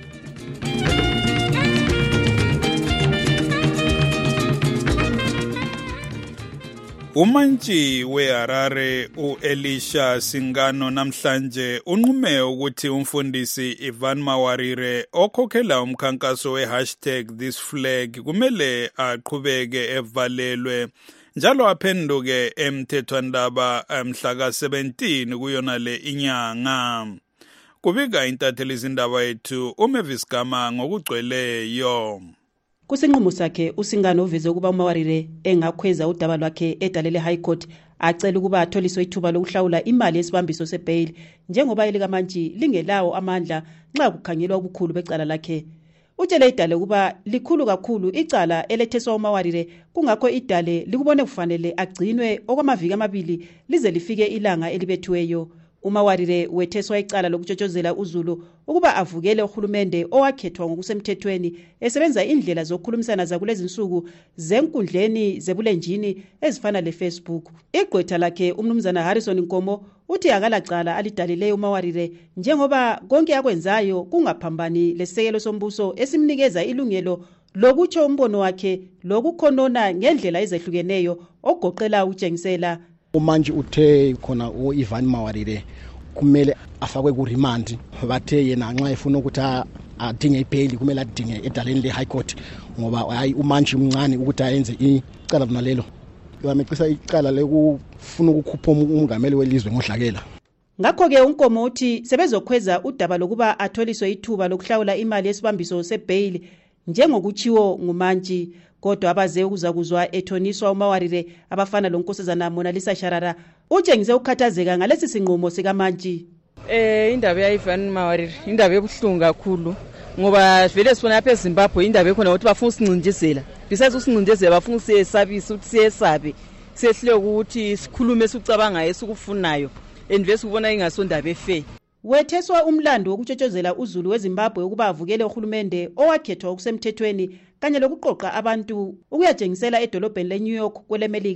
Umantshi weHarare uElisha Singano namhlanje unqume ukuthi umfundisi Ivan Mawarire okhokhela umkhankaso we-hashtag this flag kumele aqhubeke evalelwe njalo aphenduke emthethwandaba mhla ka seventeen kuyona le inyanga. Kubika intatheli izindaba yethu uMavis Gama ngokugcweleyo.
Kusinqumo sakhe uSingano uveze ukuba uMawarire engakhweza udaba lwakhe edalele High Court acela ukuba atholiswe ithuba lokuhlawula imali yesibambiso sebail njengoba elikaMantshi lingelawo amandla nxa kukhangelwa ubukhulu becala lakhe. Utshele idale ukuba likhulu kakhulu icala eletheswa uMawarire kungakho idale likubone kufanele agcinwe okwamaviki amabili lize lifike ilanga elibethiweyo. uMawarire wetheswa icala lokutshotshozela uZulu ukuba avukele uhulumende owakhethwa ngokusemthethweni esebenza indlela zokukhulumisana zakulezi insuku zenkundleni zebulenjini ezifana leFacebook. Igqwetha lakhe umnumzana Harrison Nkomo uthi akalacala alidalileyo uMawarire njengoba konke akwenzayo kungaphambani lesekelo sombuso esimnikeza ilungelo lokutsho umbono wakhe lokukhonona ngendlela ezehlukeneyo ogoqela utshengisela.
Umanje uthe khona uIvan Mawarire kumele afakwe ku remand. Bathe yena nxa efuna ukuthi adinge ibail kumele adinge edaleni le High Court ngoba hayi umanje umncane ukuthi ayenze icala nalelo. Yamecisa icala lekufuna ukukhupha umongameli welizwe ngodlakela.
Ngakho-ke uNkomo uthi sebezokhweza udaba lokuba atholiswe ithuba lokuhlawula imali yesibambiso sebail njengokutshiwo nguMantshi. Kodwa abaze ukuzakuzwa ethoniswa uMawarire abafana lonkosazana Monalisa Sharara utshengise ukukhathazeka ngalesi sinqumo sikaMantshi.
Eh indaba yaIvan Mawarire indaba ebuhlungu kakhulu ngoba vele sifuna lapha eZimbabwe indaba ekhona ukuthi bafuna usincinjezela. Besides usincinjezela bafuna usiyesabisa ukuthi siyesabe. Sehlele ukuthi sikhulume sikucabanga esikufunayo. Envesi ubona ingasondaba efe.
Wetheswa umlando wokutshotshozela uZulu weZimbabwe ukuba avukele uhulumende owakhethwa okusemthethweni kanye lokuqoqa abantu ukuyajengisela edolobheni leNew York kwelemelika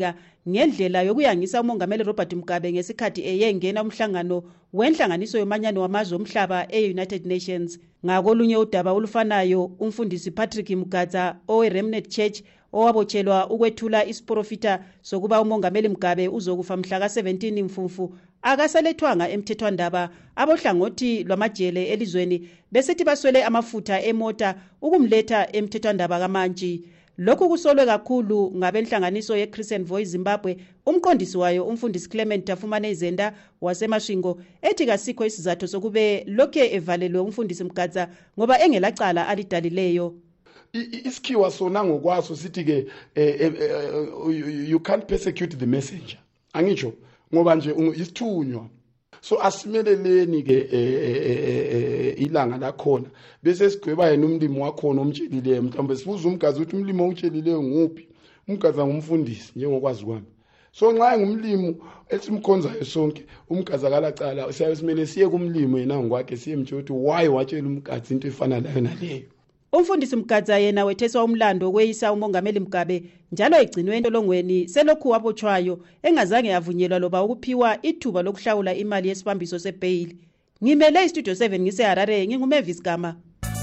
ngendlela yokuyangisa umongameli Robert Mugabe ngesikhathi eyengena umhlangano wenhlanganiso yomanyano wamazwe omhlaba e-United Nations. Ngakolunye udaba olufanayo, umfundisi Patrick Mugaza owe-Remnant Church owabotshelwa ukwethula isiprofita sokuba umongameli Mugabe uzokufa mhla ka seventeen Mfumfu akasalethwanga emthethwandaba. Abohlangothi lwamajele elizweni besithi baswele amafutha emota ukumletha emthethwandaba kaMantshi. Lokhu kusolwe kakhulu ngabenhlanganiso ye-Christian Voice Zimbabwe. Umqondisi wayo umfundisi Clement Tafumane Zenda waseMashingo ethi kasikho isizathu sokube lokhe evalelwe umfundisi Mugaza ngoba engelacala alidalileyo.
Isikhiwa sona ngokwaso sithi ke you can't persecute the messenger. Angisho ngoba nje isithunywa. So asimeleleni ke ilanga lakhona bese sigweba yena umlimi wakhona omtshelileyo mhlawumbe sibuza uMgaza ukuthi umlimi omtshelileyo nguphi. uMgaza ngumfundisi njengokwazi kwami. So nxa ngumlimi esimkhonzayo sonke uMgaza kalacala siyabe simele siye kumlimi yena ngokwakhe siyemtshela ukuthi why watshela uMgaza into efana nayo naleyo.
Umfundisi Mugaza yena wetheswa umlando kweyisa umongameli Mugabe njalo egcinwe entolongweni selokhu wabotshwayo engazange avunyelwa loba ukuphiwa ithuba lokuhlawula imali yesibambiso sebail. Ngimele istudio seven ngise Harare nginguMavis Gama.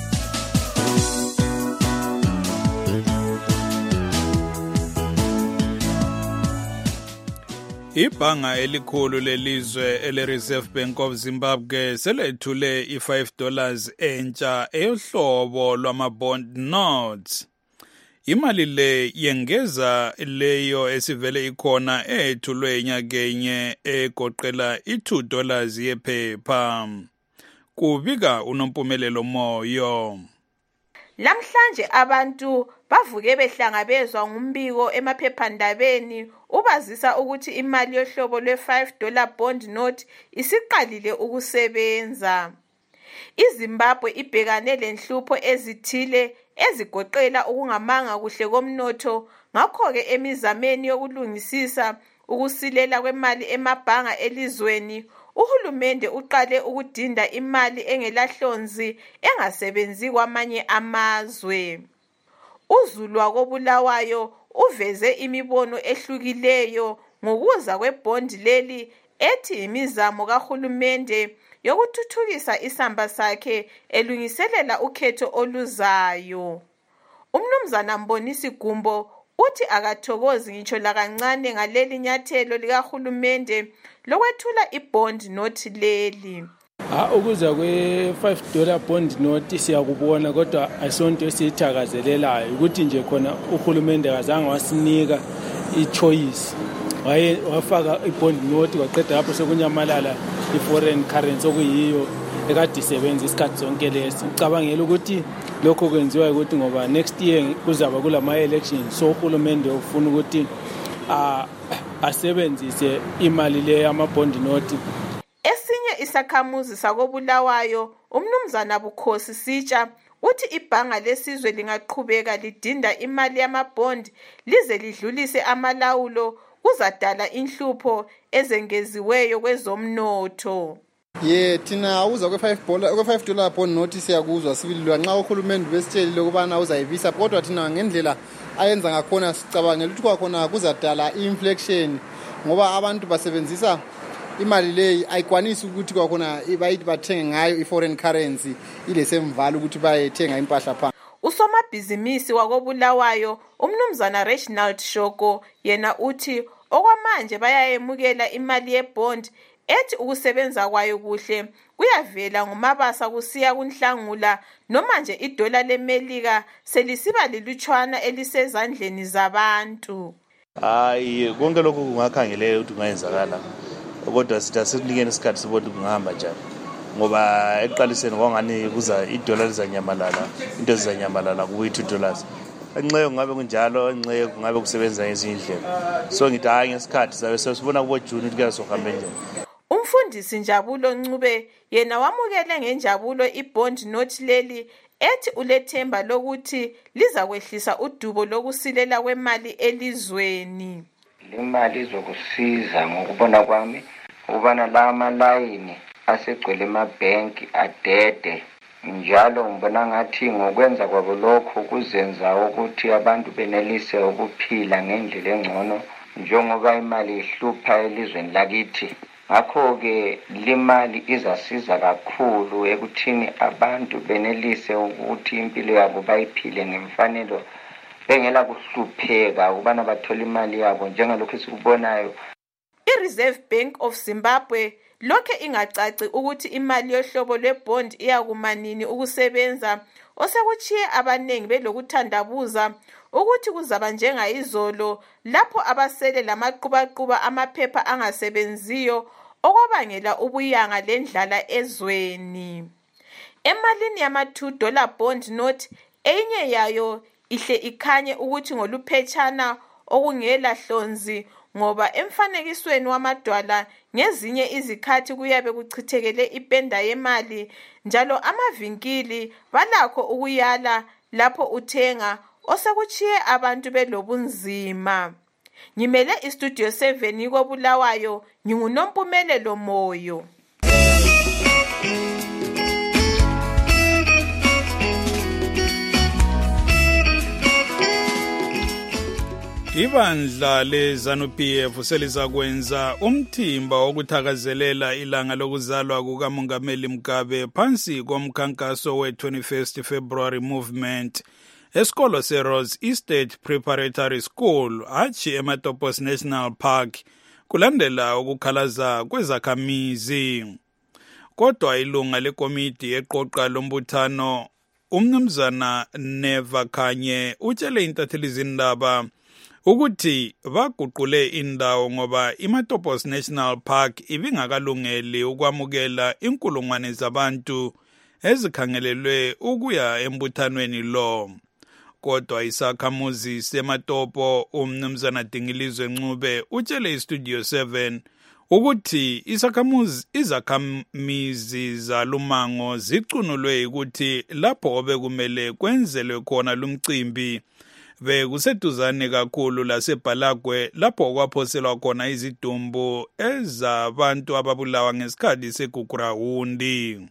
Ibhanga elikhulu lelizwe ele-Reserve Bank of Zimbabwe selethule i-five dollars entsha eyohlobo lwama-bond notes. Imali le yengeza leyo esivele ikhona ethulwe nyakenye egoqela i-two dollars yephepha. Kubika unompumelelo Moyo.
Lamhlanje abantu bavuke behlangabezwa ngumbiko emaphephandabeni ubazisa ukuthi imali yohlobo lwe-five dollar bond note isiqalile ukusebenza. IZimbabwe ibhekane lenhlupho ezithile ezigoqela ukungamanga kuhle komnotho, ngakho-ke emizameni yokulungisisa ukusilela kwemali emabhanga elizweni, uhulumende uqale ukudinda imali engelahlonzi engasebenzi kwamanye amazwe. UZulu koBulawayo uveze imibono ehlukileyo ngokuza kwebhondi leli ethi imizamo kahulumende yokuthuthukisa isamba sakhe elungiselela ukhetho oluzayo. Umnumzana Mbonisi Gumbo uthi akathokozi ngitsho lakancane ngaleli nyathelo likahulumende lokwethula ibond note leli.
Ha ukuza kwe-five dollar bond note siyakubona kodwa asonto esithakazelelayo ukuthi nje khona uhulumende kazange wasinika i-choice. Waye wafaka i-bond note kwaqeda lapho sekunyamalala i-foreign currency okuyiyo ekade isebenza isikhathi zonke lesi. Ngicabangela ukuthi lokho kwenziwa ukuthi ngoba next year kuzaba kulama elections, so uhulumende ufuna ukuthi a asebenzise imali le yama bond note.
Esinye isakhamuzi sakoBulawayo umnumzana Bukhosi Sitsha uthi ibhanga lesizwe lingaqhubeka lidinda imali yamabond lize lidlulise amalawulo kuzadala inhlupho ezengeziweyo kwezomnotho.
Ye thina uza kwe-five dollar bond note siyakuzwa sibilwa nxa uhulumende besitshelile ukubana uzayivisa, kodwa thina ngendlela ayenza ngakhona sicabangela ukuthi kwakhona kuzadala inflation ngoba abantu basebenzisa imali leyi ayikwanisi ukuthi kwakhona bayithi bathenge ngayo i-foreign currency ilesemvalo ukuthi bayethenga impahla phansi.
Usomabhizimisi wakoBulawayo umnumzana Reginald Shoko yena uthi okwamanje bayayemukela imali yebond ethi ukusebenza kwayo kuhle kuyavela ngomabasa kusiya kunhlangula noma nje idola leMelika selisiba lilutshwana elisezandleni zabantu.
Hayi konke lokho kungakhangele ukuthi kungayenzakala, kodwa sithi asinikeni isikhathi sibone kungahamba njani ngoba eqaliseni kwangani kuza idola lizanyamalala, into zizanyamalala kuyi-two dollars. Enxeye kungabe kunjalo, enxeye kungabe kusebenza ngezinye indlela. So ngithi hayi ngesikhathi sabe sesibona kubo June ukuthi kuyasohambe njani.
Umfundisi Njabulo Ncube yena wamukele ngenjabulo ibond note leli ethi ulethemba lokuthi liza kwehlisa udubo lokusilela kwemali elizweni.
Imali izokusiza ngokubona kwami ukubana la amalayini asegcwele emabhenki adede, njalo ngibona ngathi ngokwenza kwabo lokho kuzenza ukuthi abantu benelise ukuphila ngendlela engcono njengoba imali ihlupha elizweni lakithi. Ngakho-ke limali izasiza kakhulu ekuthini abantu benelise ukuthi impilo yabo bayiphile ngemfanelo bengela kuhlupheka ukubana bathola imali yabo njengalokho esikubonayo.
I-Reserve Bank of Zimbabwe lokhe ingacaci ukuthi imali yohlobo lwebond iyakumanini ukusebenza, osekuchiye abanengi belokuthandabuza ukuthi kuzaba njengayizolo lapho abasele lamaqhubaquba amaphepha angasebenziyo okwabangela ubuyanga lendlala ezweni. Emalini yama two dollar bond note enye yayo ihle ikhanye ukuthi ngoluphetshana okungela hlonzi ngoba emfanekisweni wamadwala ngezinye izikhathi kuyabe kuchithekele ipenda yemali, njalo amavinkili balakho ukuyala lapho uthenga osekuchiye abantu belobunzima. Ngimele istudio seven yiko Bulawayo, nginguNompumelelo Moyo.
Ibandla le-ZANU-P F selizakwenza umthimba wokuthakazelela ilanga lokuzalwa kukaMongameli Mugabe phansi komkhankaso we-twenty-first February movement esikolo se-Rose Estate Preparatory School hatshi eMatopos National Park kulandela ukukhalaza kwezakhamizi. Kodwa ilunga lekomiti eqoqa lombuthano uMnumzana Neva Khanye utshele intatheli zindaba ukuthi baguqule indawo ngoba iMatopos National Park ibingakalungeli ukwamukela inkulungwane zabantu ezikhangelelwe ukuya embuthanweni lo. Kodwa isakhamuzi seMatopo uMnumzana Dingilizwe Ncube utshele iStudio seven ukuthi isakhamuzi izakhamizi zalumango zicunulwe ukuthi lapho obekumele kwenzelwe khona lumcimbi bekuseduzane kakhulu laseBhalagwe lapho kwaphoselwa khona izidumbu ezabantu ababulawa ngesikhathi segugurawundi.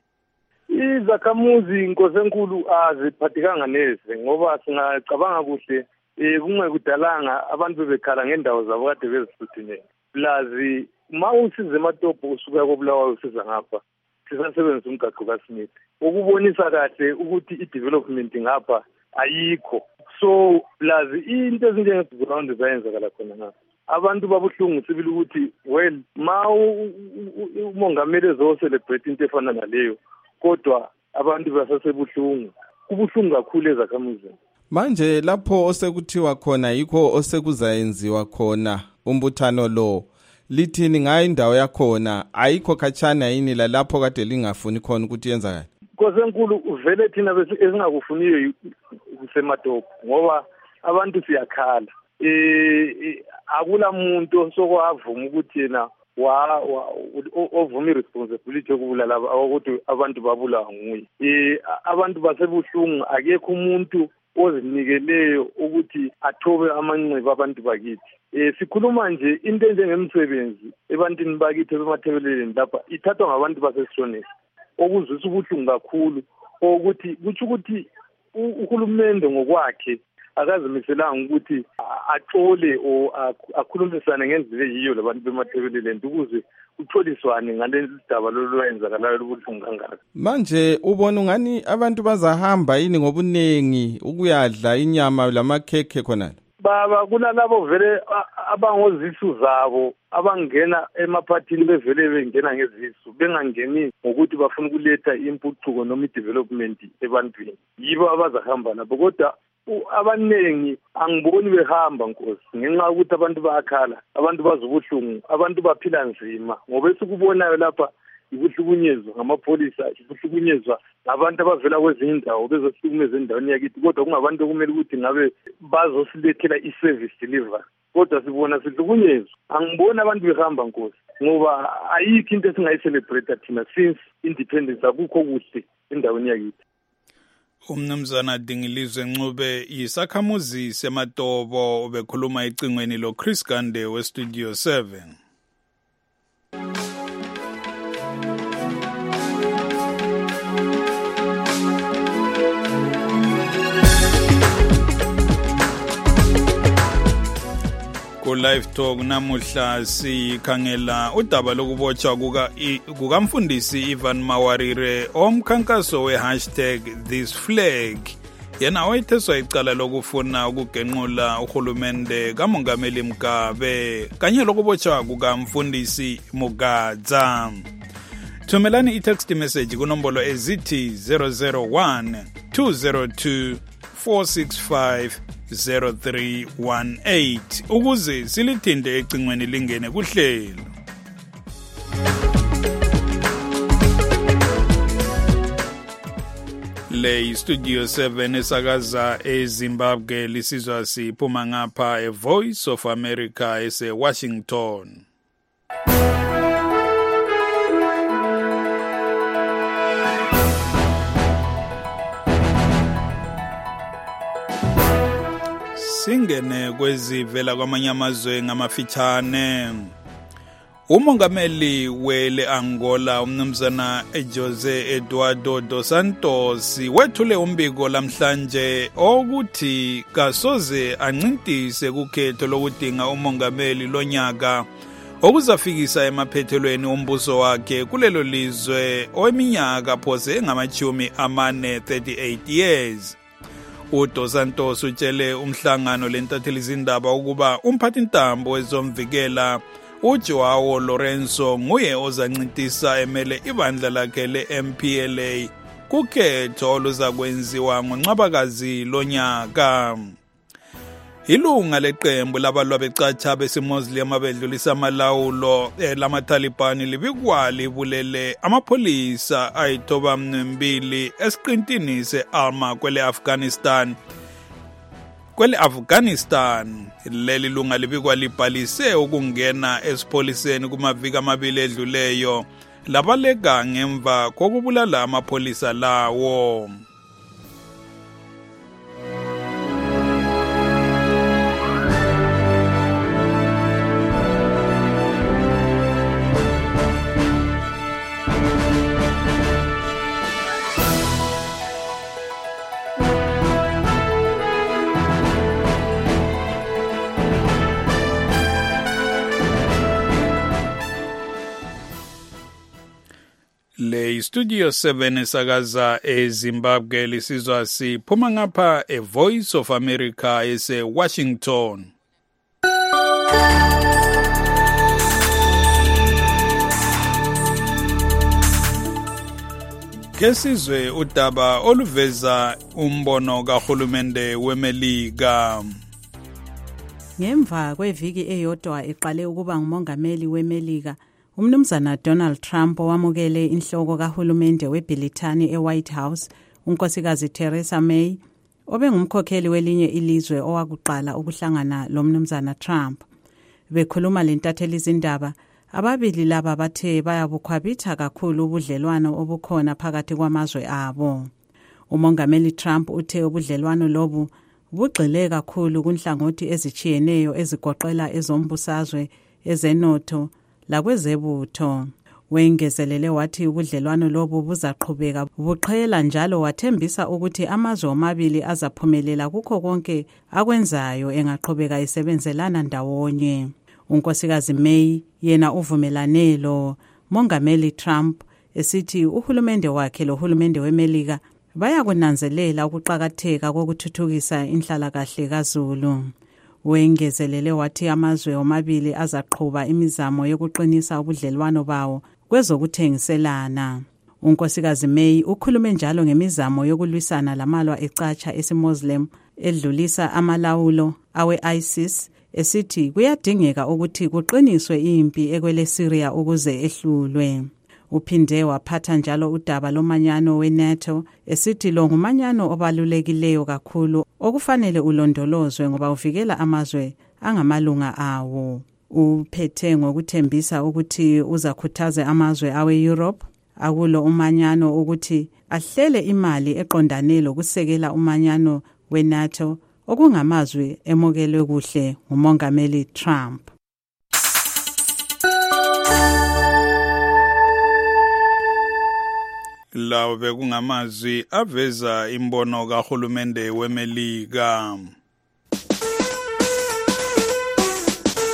Izakhamuzi inkosenkulu aziphathekanga neze ngoba singacabanga kuhle eh kungekudalanga abantu bebekhala ngendawo zabo kade bezisuthile. Plazi ma usize eMatopo usuka koBulawayo usiza ngapha sisasebenzisa umgaqo kaSmith ukubonisa kahle ukuthi i-development ngapha ayikho. So plazi into ezinjengeground zayenzakala khona ngapha abantu babuhlungu sibili ukuthi well ma umongameli ezo celebrate into efana naleyo kodwa abantu basasebuhlungu kubuhlungu kakhulu ezakhamuzini.
Manje lapho osekuthiwa khona yikho osekuzayenziwa khona umbuthano lo lithini ngayo indawo yakhona ayikho khatshana yini la lapho kade lingafuni khona ukuthi yenzakala?
Nkosenkulu vele thina bese esingakufuniyo kuseMatopo ngoba abantu siyakhala eh akula muntu sokwavuma ukuthi yena wa ovuma irresponsibility yokubulala ukuthi abantu babulawa nguye. Eh abantu basebuhlungu akekho umuntu ozinikeleyo ukuthi athobe amanxiba abantu bakithi. Eh sikhuluma nje into enjengemsebenzi ebantwini bakithi bemathebeleleni lapha ithathwa ngabantu basesishoneni okuzwisa ubuhlungu kakhulu ukuthi kuthi ukuthi uhulumende ngokwakhe akazimiselanga ukuthi axole o akhulumisane ngendlela eyiyo labantu bemathebeleleni ukuze utholiswane ngale daba lolwenzakalayo lobuhlungu kangaka.
Manje ubona ungani abantu bazahamba yini ngobunengi ukuyadla inyama lamakhekhe khonana?
Baba kunalabo vele abangozisu zabo abangena emaphathini bevele bengena ngezisu bengangeni ngokuthi bafuna ukuletha impucuko noma i-development ebantwini yibo abazahamba nabo kodwa abanengi angiboni behamba Nkosi ngenxa yokuthi abantu bayakhala abantu bazobuhlungu abantu baphila nzima ngoba esikubonayo lapha ukuhlukunyezwa ngamapholisa ukuhlukunyezwa ngabantu abavela kwezinye indawo bezosihlukumeza endaweni yakithi kodwa kungabantu okumele ukuthi ngabe bazosilethela i-service delivery kodwa sibona sihlukunyezwa. Angiboni abantu behamba Nkosi ngoba ayikho into esingayicelebrate thina since independence akukho kuhle endaweni yakithi.
Umnumzana Dingilizwe Ncube yisakhamuzi seMatopo ubekhuluma ecingweni lo Chris Gande weStudio seven. ku live talk namuhla sikhangela udaba lokubotshwa kuka kukamfundisi Ivan Mawarire omkhankaso we hashtag this flag yena wayetheswa icala lokufuna ukugenqula uhulumende kamongameli Mugabe kanye lokubotshwa kukamfundisi Mugadza. Thumelani i-text message kunombolo ezithi zero zero one two zero two four six five zero three one eight ukuze silithinde ecingweni lingene kuhlelo. Le Studio seven esakaza eZimbabwe lisizwa siphuma ngapha e Voice of America ese Washington. Singene kwezivela kwamanye amazwe ngamafitshane. Umongameli wele Angola umnumzana Jose Eduardo dos Santos wethule umbiko lamhlanje okuthi kasoze ancintise kukhetho lokudinga umongameli lonyaka okuzafikisa emaphethelweni ombuso wakhe kulelo lizwe oweminyaka phose ngamachumi amane thirty-eight years. uDos Santos utshele umhlangano lentatheli izindaba ukuba umphathintambo wezomvikela uJoao Lorenzo nguye ozancintisa emele ibandla lakhe le-M P L A kukhetho oluzakwenziwa ngoNcwabakazi lonyaka. Ilunga leqembu labalwa becatsha besimozilem abedlulisa amalawulo lamaTaliban libikwa libulele amapholisa ayithoba mbili esiqintini se-Alma kwele Afghanistan. Kwele Afghanistan leli lunga libikwa libhalise ukungena esipholiseni kumaviki amabili edluleyo labaleka ngemva kokubulala amapholisa lawo. Le Studio seven esakaza eZimbabwe lisizwa siphuma ngapha e Voice of America ese Washington. Kesizwe udaba oluveza umbono kahulumende weMelika.
Ngemva kweviki eyodwa eqale ukuba ngumongameli weMelika, umnumzana Donald Trump owamukele inhloko kahulumende weBrithani eWhite House, unkosikazi Theresa May, obengumkhokheli welinye ilizwe owakuqala ukuhlangana lomnumzana Trump. Bekhuluma lentatheli izindaba, ababili laba bathe bayabukhwabitha kakhulu ubudlelwano obukhona phakathi kwamazwe abo. Umongameli Trump uthe ubudlelwano lobu bugxile kakhulu kunhlangothi ezichiyeneyo ezigoqela ezombusazwe, ezenotho lakwezebutho. Wengezelele wathi ubudlelwano lobu buzaqhubeka buqhela njalo wathembisa ukuthi amazwe omabili azaphumelela kukho konke akwenzayo engaqhubeka isebenzelana ndawonye. Unkosikazi May yena uvumelane lo mongameli Trump esithi uhulumende wakhe lohulumende weMelika bayakunanzelela ukuqhakatheka kokuthuthukisa inhlalakahle kaZulu. Wengezelele wathi amazwe omabili azaqhuba imizamo yokuqinisa ubudlelwano bawo kwezokuthengiselana. Unkosikazi May ukhulume njalo ngemizamo yokulwisana lamalwa ecatsha esiMuslim edlulisa amalawulo awe-ISIS esithi kuyadingeka ukuthi kuqiniswe impi ekwele Syria ukuze ehlulwe. Uphinde waphatha njalo udaba lomanyano weNATO esithi lo ngumanyano obalulekileyo kakhulu okufanele ulondolozwe ngoba uvikela amazwe angamalunga awo. Uphethe ngokuthembisa ukuthi uzakhuthaza amazwe awe-Europe akulo umanyano ukuthi ahlele imali eqondane lokusekela umanyano weNATO okungamazwi emukelwe kuhle ngumongameli Trump.
Lawo bekungamazwi aveza imbono kahulumende weMelika.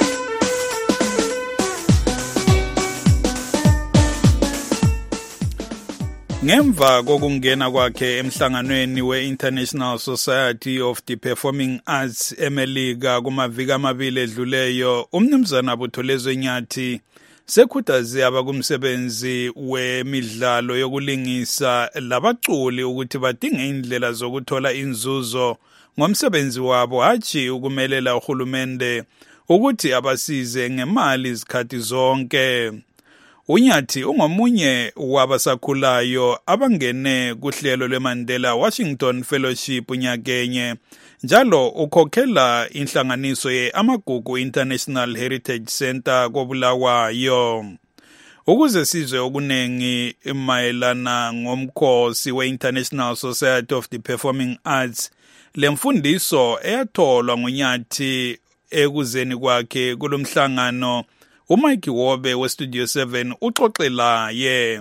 Ngemva kokungena kwakhe emhlanganweni we-International Society of the Performing Arts eMelika kumaviki amabili edluleyo, umnumzana Buthelezwe Nyathi sekhuthaze abakumsebenzi wemidlalo yokulingisa labaculi ukuthi badinge indlela zokuthola inzuzo ngomsebenzi wabo, hatshi ukumelela uhulumende ukuthi abasize ngemali izikhathi zonke. Unyathi ungomunye wabasakhulayo abangene kuhlelo lweMandela Washington Fellowship unyakenye, njalo ukhokhela inhlanganiso ye-Amagugu International Heritage Center koBulawayo. Ukuze sizwe okunengi mayelana ngomkhosi we-International Society of the Performing Arts, lemfundiso eyatholwa nguNyathi ekuzeni kwakhe kulomhlangano, uMike Wobe weStudio seven uxoxela ye.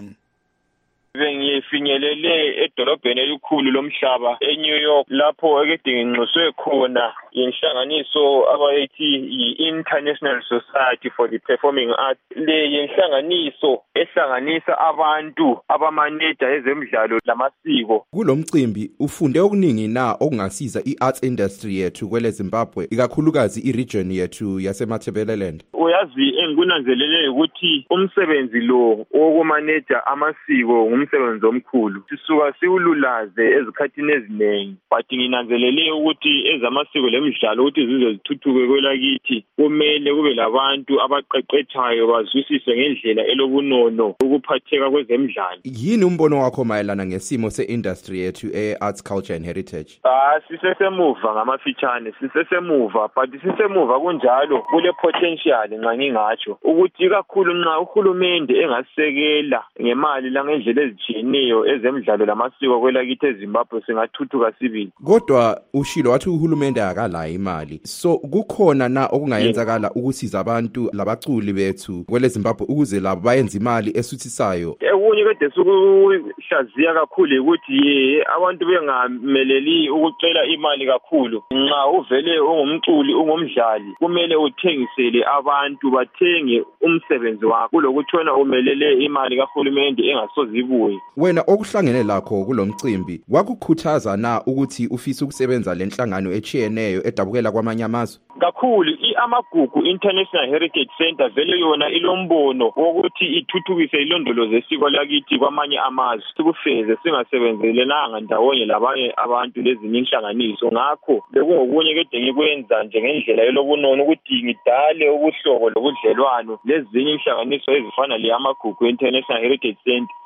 Bengifinyelele edolobheni elikhulu lomhlaba eNew York lapho ekade nginxuswe khona inhlanganiso abayithi yi-International Society for the Performing Arts. Le inhlanganiso ehlanganisa abantu abamaneja ezemidlalo lamasiko.
Kulomcimbi ufunde okuningi na okungasiza i-arts industry yethu kwele Zimbabwe, ikakhulukazi i-region yethu yaseMatabeleland?
Uyazi engunanzelele ukuthi umsebenzi lo wokumaneja amasiko umsebenzi omkhulu. Sisuka siwululaze ezikhathini eziningi, but nginanzelele ukuthi ezamasiko lemidlalo ukuthi zize zithuthuke kwelakithi kumele kube labantu abaqeqetshayo bazwisise ngendlela elobunono ukuphatheka kwezemidlalo.
Yini umbono wakho mayelana ngesimo se-industry yethu e-arts, culture and heritage?
Ah, sisesemuva ngamafitshane, sisesemuva, but sisemuva kunjalo kule potential nxa ngingatsho ukuthi kakhulu nxa uhulumende engasisekela ngemali langendlela ezitshiyeneyo ezemidlalo lamasiko kwelakithi eZimbabwe singathuthuka sibili.
Kodwa ushilo wathi uhulumende akala imali, so kukhona na okungayenzakala ukusiza abantu labaculi bethu kwele Zimbabwe ukuze labo bayenze imali esuthisayo?
Ekunye kade sokuhlaziya kakhulu ukuthi abantu bengameleli ukucela imali kakhulu. Nxa uvele ungumculi ungumdlali kumele uthengisele abantu bathenge umsebenzi wakho lokutshona umelele imali kahulumende engasozibuye.
Wena okuhlangene lakho kulomcimbi wakukhuthaza na ukuthi ufise ukusebenza lenhlangano echiyeneyo edabukela kwamanye amazwe?
Kakhulu i-Amagugu International Heritage Center vele yona ilombono wokuthi ithuthukise ilondoloze isiko lakithi kwamanye amazwe, sikufeze singasebenzelelanga ndawonye labanye abantu lezinye inhlanganiso. Ngakho bekungokunye kade ngikwenza nje ngendlela elobunono ukuthi ngidale ubuhlobo lobudlelwano lezinye inhlanganiso ezifana le-Amagugu International Heritage Center.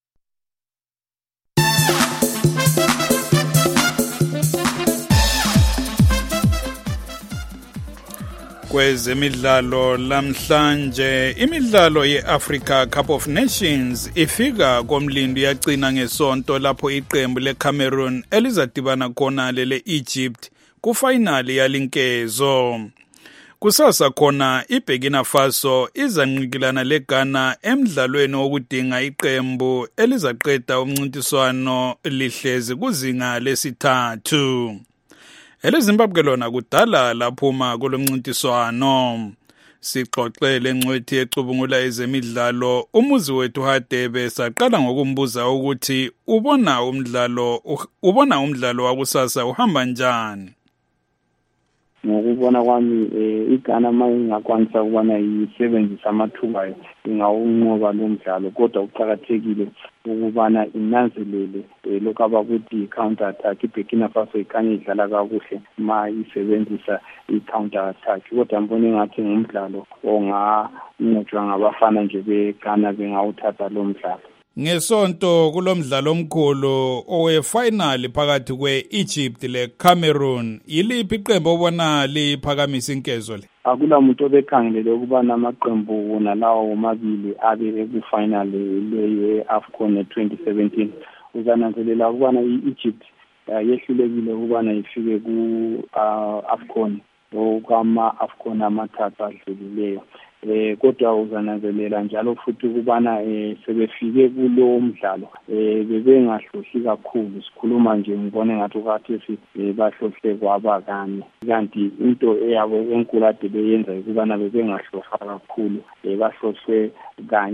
Kwezemidlalo lamhlanje, imidlalo ye-Africa Cup of Nations ifika komlindi yagcina ngesonto lapho iqembu leCameroon elizadibana khona lele-Egypt kufinali yalinkezo. Kusasa khona iBurkina Faso izanqikilana leGhana emidlalweni wokudinga iqembu elizaqeda umncintiswano lihlezi kuzinga lesithathu. EleZimbabwe lona kudala laphuma kulomncintiswano. Sixoxele ngcwethi ecubungula ezemidlalo umuzi wethu Hadebe saqala ngokumbuza ukuthi ubona umdlalo ubona umdlalo wakusasa uhamba njani.
Ngokubona kwami iGhana mayingakwanisa ukubana yisebenzisa amathuba ingawunqoba lo mdlalo, kodwa uqhakathekile ukubana inanzelele lokho abakuthi i-counter attack. iBurkina Faso ikhanya idlala kakuhle ma isebenzisa i-counter attack, kodwa mbona engathi ngumdlalo onganqotshwa ngabafana nje beGhana bengawuthatha lo mdlalo.
Ngesonto kulomdlalo omkhulu owefinal phakathi kwe-Egypt leCameroon, yiliphi iqembu obona liphakamisa inkezo le?
Akula muntu obekhangelele ukuba namaqembu wona lawo womabili abe ku-final leyo e-AFCON twenty seventeen. Uzananzelela ukubana i-Egypt yehlulekile ukubana ifike ku-AFCON okama-AFCON amathathu adlulileyo. Eh kodwa uzananzelela njalo futhi ukubana eh sebefike kulo mdlalo eh bebengahlohli kakhulu. Sikhuluma nje ngibone ngathi ukwathi bahlohle kwaba kanye, kanti into eyabo enkulu ade beyenza ukubana bebengahlohla kakhulu, eh bahlohlwe kanye.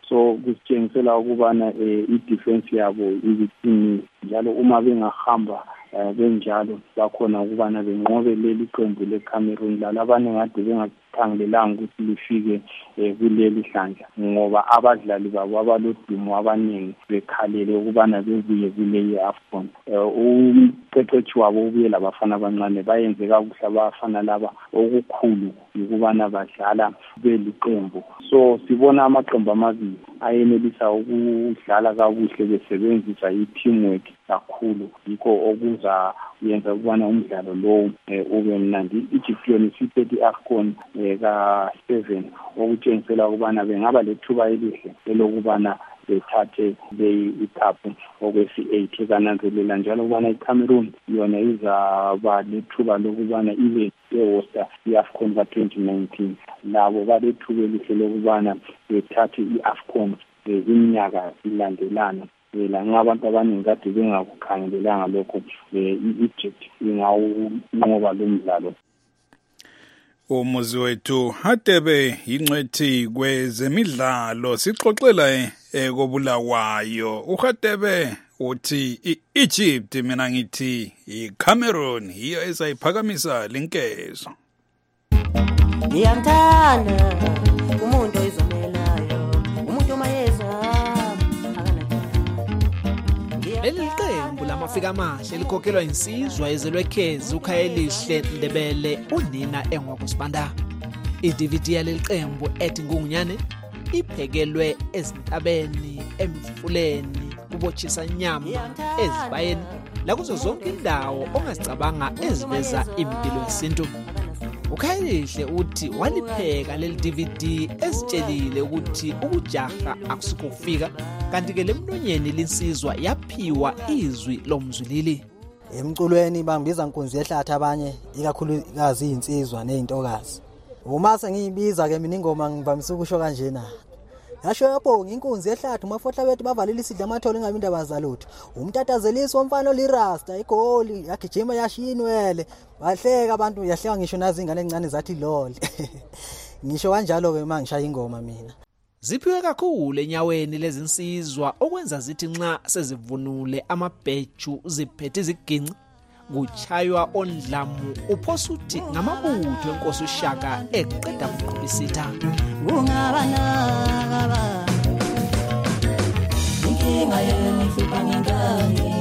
so kusitshengisela ukubana i-defense yabo iziqinile njalo uma bengahamba benjalo bakhona ukubana benqobe leli qembu leCameroon lalabanye ngade bengakhangelanga ukuthi lifike kuleli hlandla ngoba abadlali babo abalodumo abaningi bekhalele ukubana bebuye kuleyi AFCON. Umqeqeshi wabo ubuye labafana abancane bayenze kakuhle abafana laba okukhulu ukubana badlala beliqembu. So sibona amaqembu amabili ayenelisa ukudlala kakuhle besebenzisa i-teamwork kakhulu, yikho okuza yenza ukubana umdlalo lo ube mnandi. Egypt yona isiphethe i-AFCON ka seven okutshengisela ukubana bengaba lethuba elihle elokubana bethathe i-cup okwesi-eight. Kananzelela njalo ukubana iCameroon yona izaba lethuba lokubana ibe ehosta i-AFCON ka twenty nineteen. Labo balethuba elihle lokubana bethathe i-AFCON iminyaka ilandelana. La abantu abaningi kade bengakukhangelelanga lokho i-Egypt ingawunqoba lo mdlalo.
Umuzi wethu Hadebe ingcwethi kwezemidlalo sixoxela ekobulawayo. uHadebe uthi iEgypt mina ngithi iCameroon iyo esayiphakamisa lenkezo.
Ngiyamthanda umuntu oyizomelayo, umuntu mayeza.
Leli qembu lamafika amahle likhokhelwa insizwa ezelwe Khezi uKhayelihle Ndebele unina engwakusibanda. I-D V D yaleli qembu ethi Ngung'unyane iphekelwe ezintabeni, emfuleni, kubotshisa nyama, ezibayeni, la kuzo zonke indawo ongazicabanga eziveza impilo yesintu. uKhayelihle uthi walipheka leli D V D esitshelile ukuthi ukujaha akusikho kufika, kanti ke lemlonyeni linsizwa yaphiwa izwi lomzwilili.
Emculweni bambiza Nkunzi Yehlathi abanye ikakhulukazi insizwa nezintokazi. Uma sengiyibiza ke mina ingoma ngivamisa ukusho kanjena. Yasho yabonga Inkunzi Yehlathi umafohla wethu bavalile isidla amathole engabe indaba zalutho. Umtatazelisi womfana olirasta igoli yagijima yashinwele. Bahleka abantu yahleka ngisho nazi ingane encane zathi lol. Ngisho kanjalo ke mangishaya ingoma mina.
Ziphiwe kakhulu enyaweni lezi nsizwa okwenza zithi nxa sezivunule amabheju ziphethe iziginci kuchaywa ondlamu uphosuthi ngamabutho enkosi uShaka eqeda ukuqhubisitha.
Ungabana inkinga yeni hlupha ngengane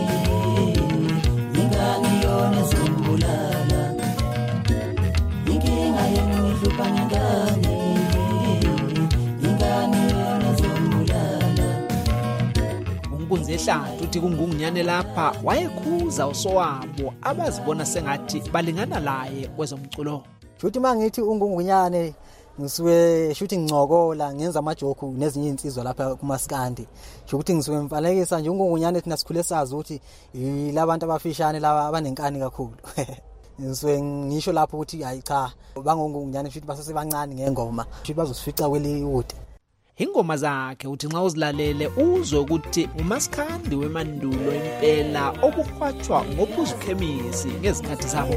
ingane yona zombulala inkinga yeni hlupha ngengane ingane yona zombulala.
Nkunzi Yehlathi uthi kungung'unyane lapha wayekhuza usowabo abazibona sengathi balingana laye kwezomculo.
Futhi mangithi ungung'unyane ngisuke shuthi ngicokola ngenza amajoke nezinye insizwa lapha kumaskandi. Ukuthi ngisuke mfalekisa nje ungung'unyane thina sikhule sazi ukuthi yilabantu abafishane laba abanenkani kakhulu. Ngisuke ngisho lapho ukuthi hayi cha bangungung'unyane futhi basesebancane ngengoma futhi bazosifica kweliyude.
Ingoma zakhe uthi nxa uzilalele uzwe ukuthi uMasikhandi wemandulo impela okukhwatshwa ngophuzu khemisi ngezikhathi zabo.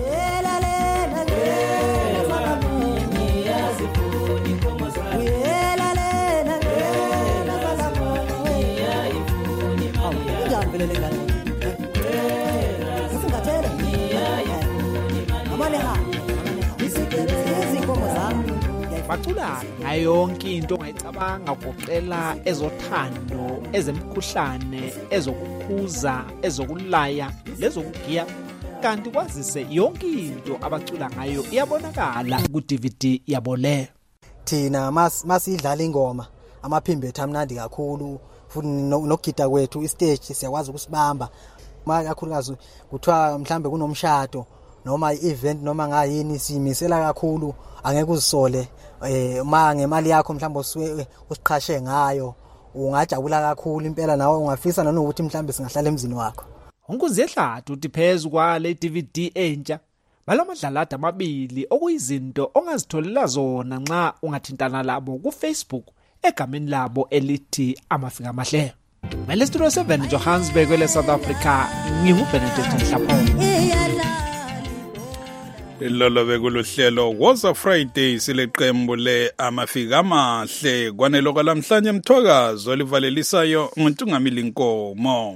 Bacula ngayo yonke into ongayicabanga goqela ezothando, ezemkhuhlane, ezokukhuza, ezokulaya, lezokugiya, kanti kwazise yonke into abacula ngayo iyabonakala ku-D V D yabo le.
Thina masidlala ingoma amaphimbo ethu amnandi kakhulu futhi nokugida kwethu istage siyakwazi ukusibamba. Makakhulukazi kuthiwa mhlambe kunomshado noma i-event noma ngayini simisela kakhulu, angeke uzisole eh ma ngemali yakho mhlambe usuke usiqhashe ngayo ungajabula kakhulu impela nawe ungafisa nanokuthi mhlambe singahlala emzini wakho.
Nkunzi Yehlathi uthi phezulu kwale D V D entsha balamadlalada amabili okuyizinto ongazitholela zona nxa ungathintana labo ku Facebook egameni labo elithi Amafika Amahle. Mele Studio seven Johannesburg le South Africa, ngingu Benedict Mhlapho.
lolo bekuluhlelo Woza Friday sileqembu le amafika amahle kwanelo kwalamhlanje emthwakazo olivalelisayo nguNtungamili Nkomo.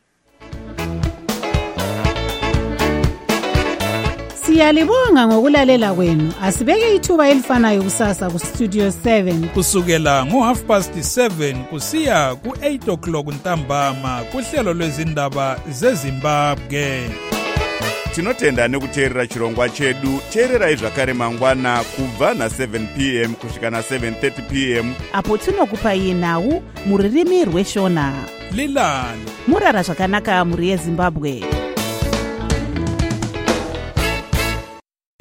Siyalibonga ngokulalela kwenu. Asibeke ithuba elifanayo kusasa ku Studio seven
kusukela ngo half past seven kusiya ku eight o'clock ntambama kuhlelo lwezindaba zeZimbabwe.
Tinotenda nekuteerera chirongwa chedu. Teererai zvakare mangwana kubva na seven p m kusvika na seven thirty p m
apo tinokupai nhau muririmi rweshona.
Lilani
murara zvakanaka muri yeZimbabwe.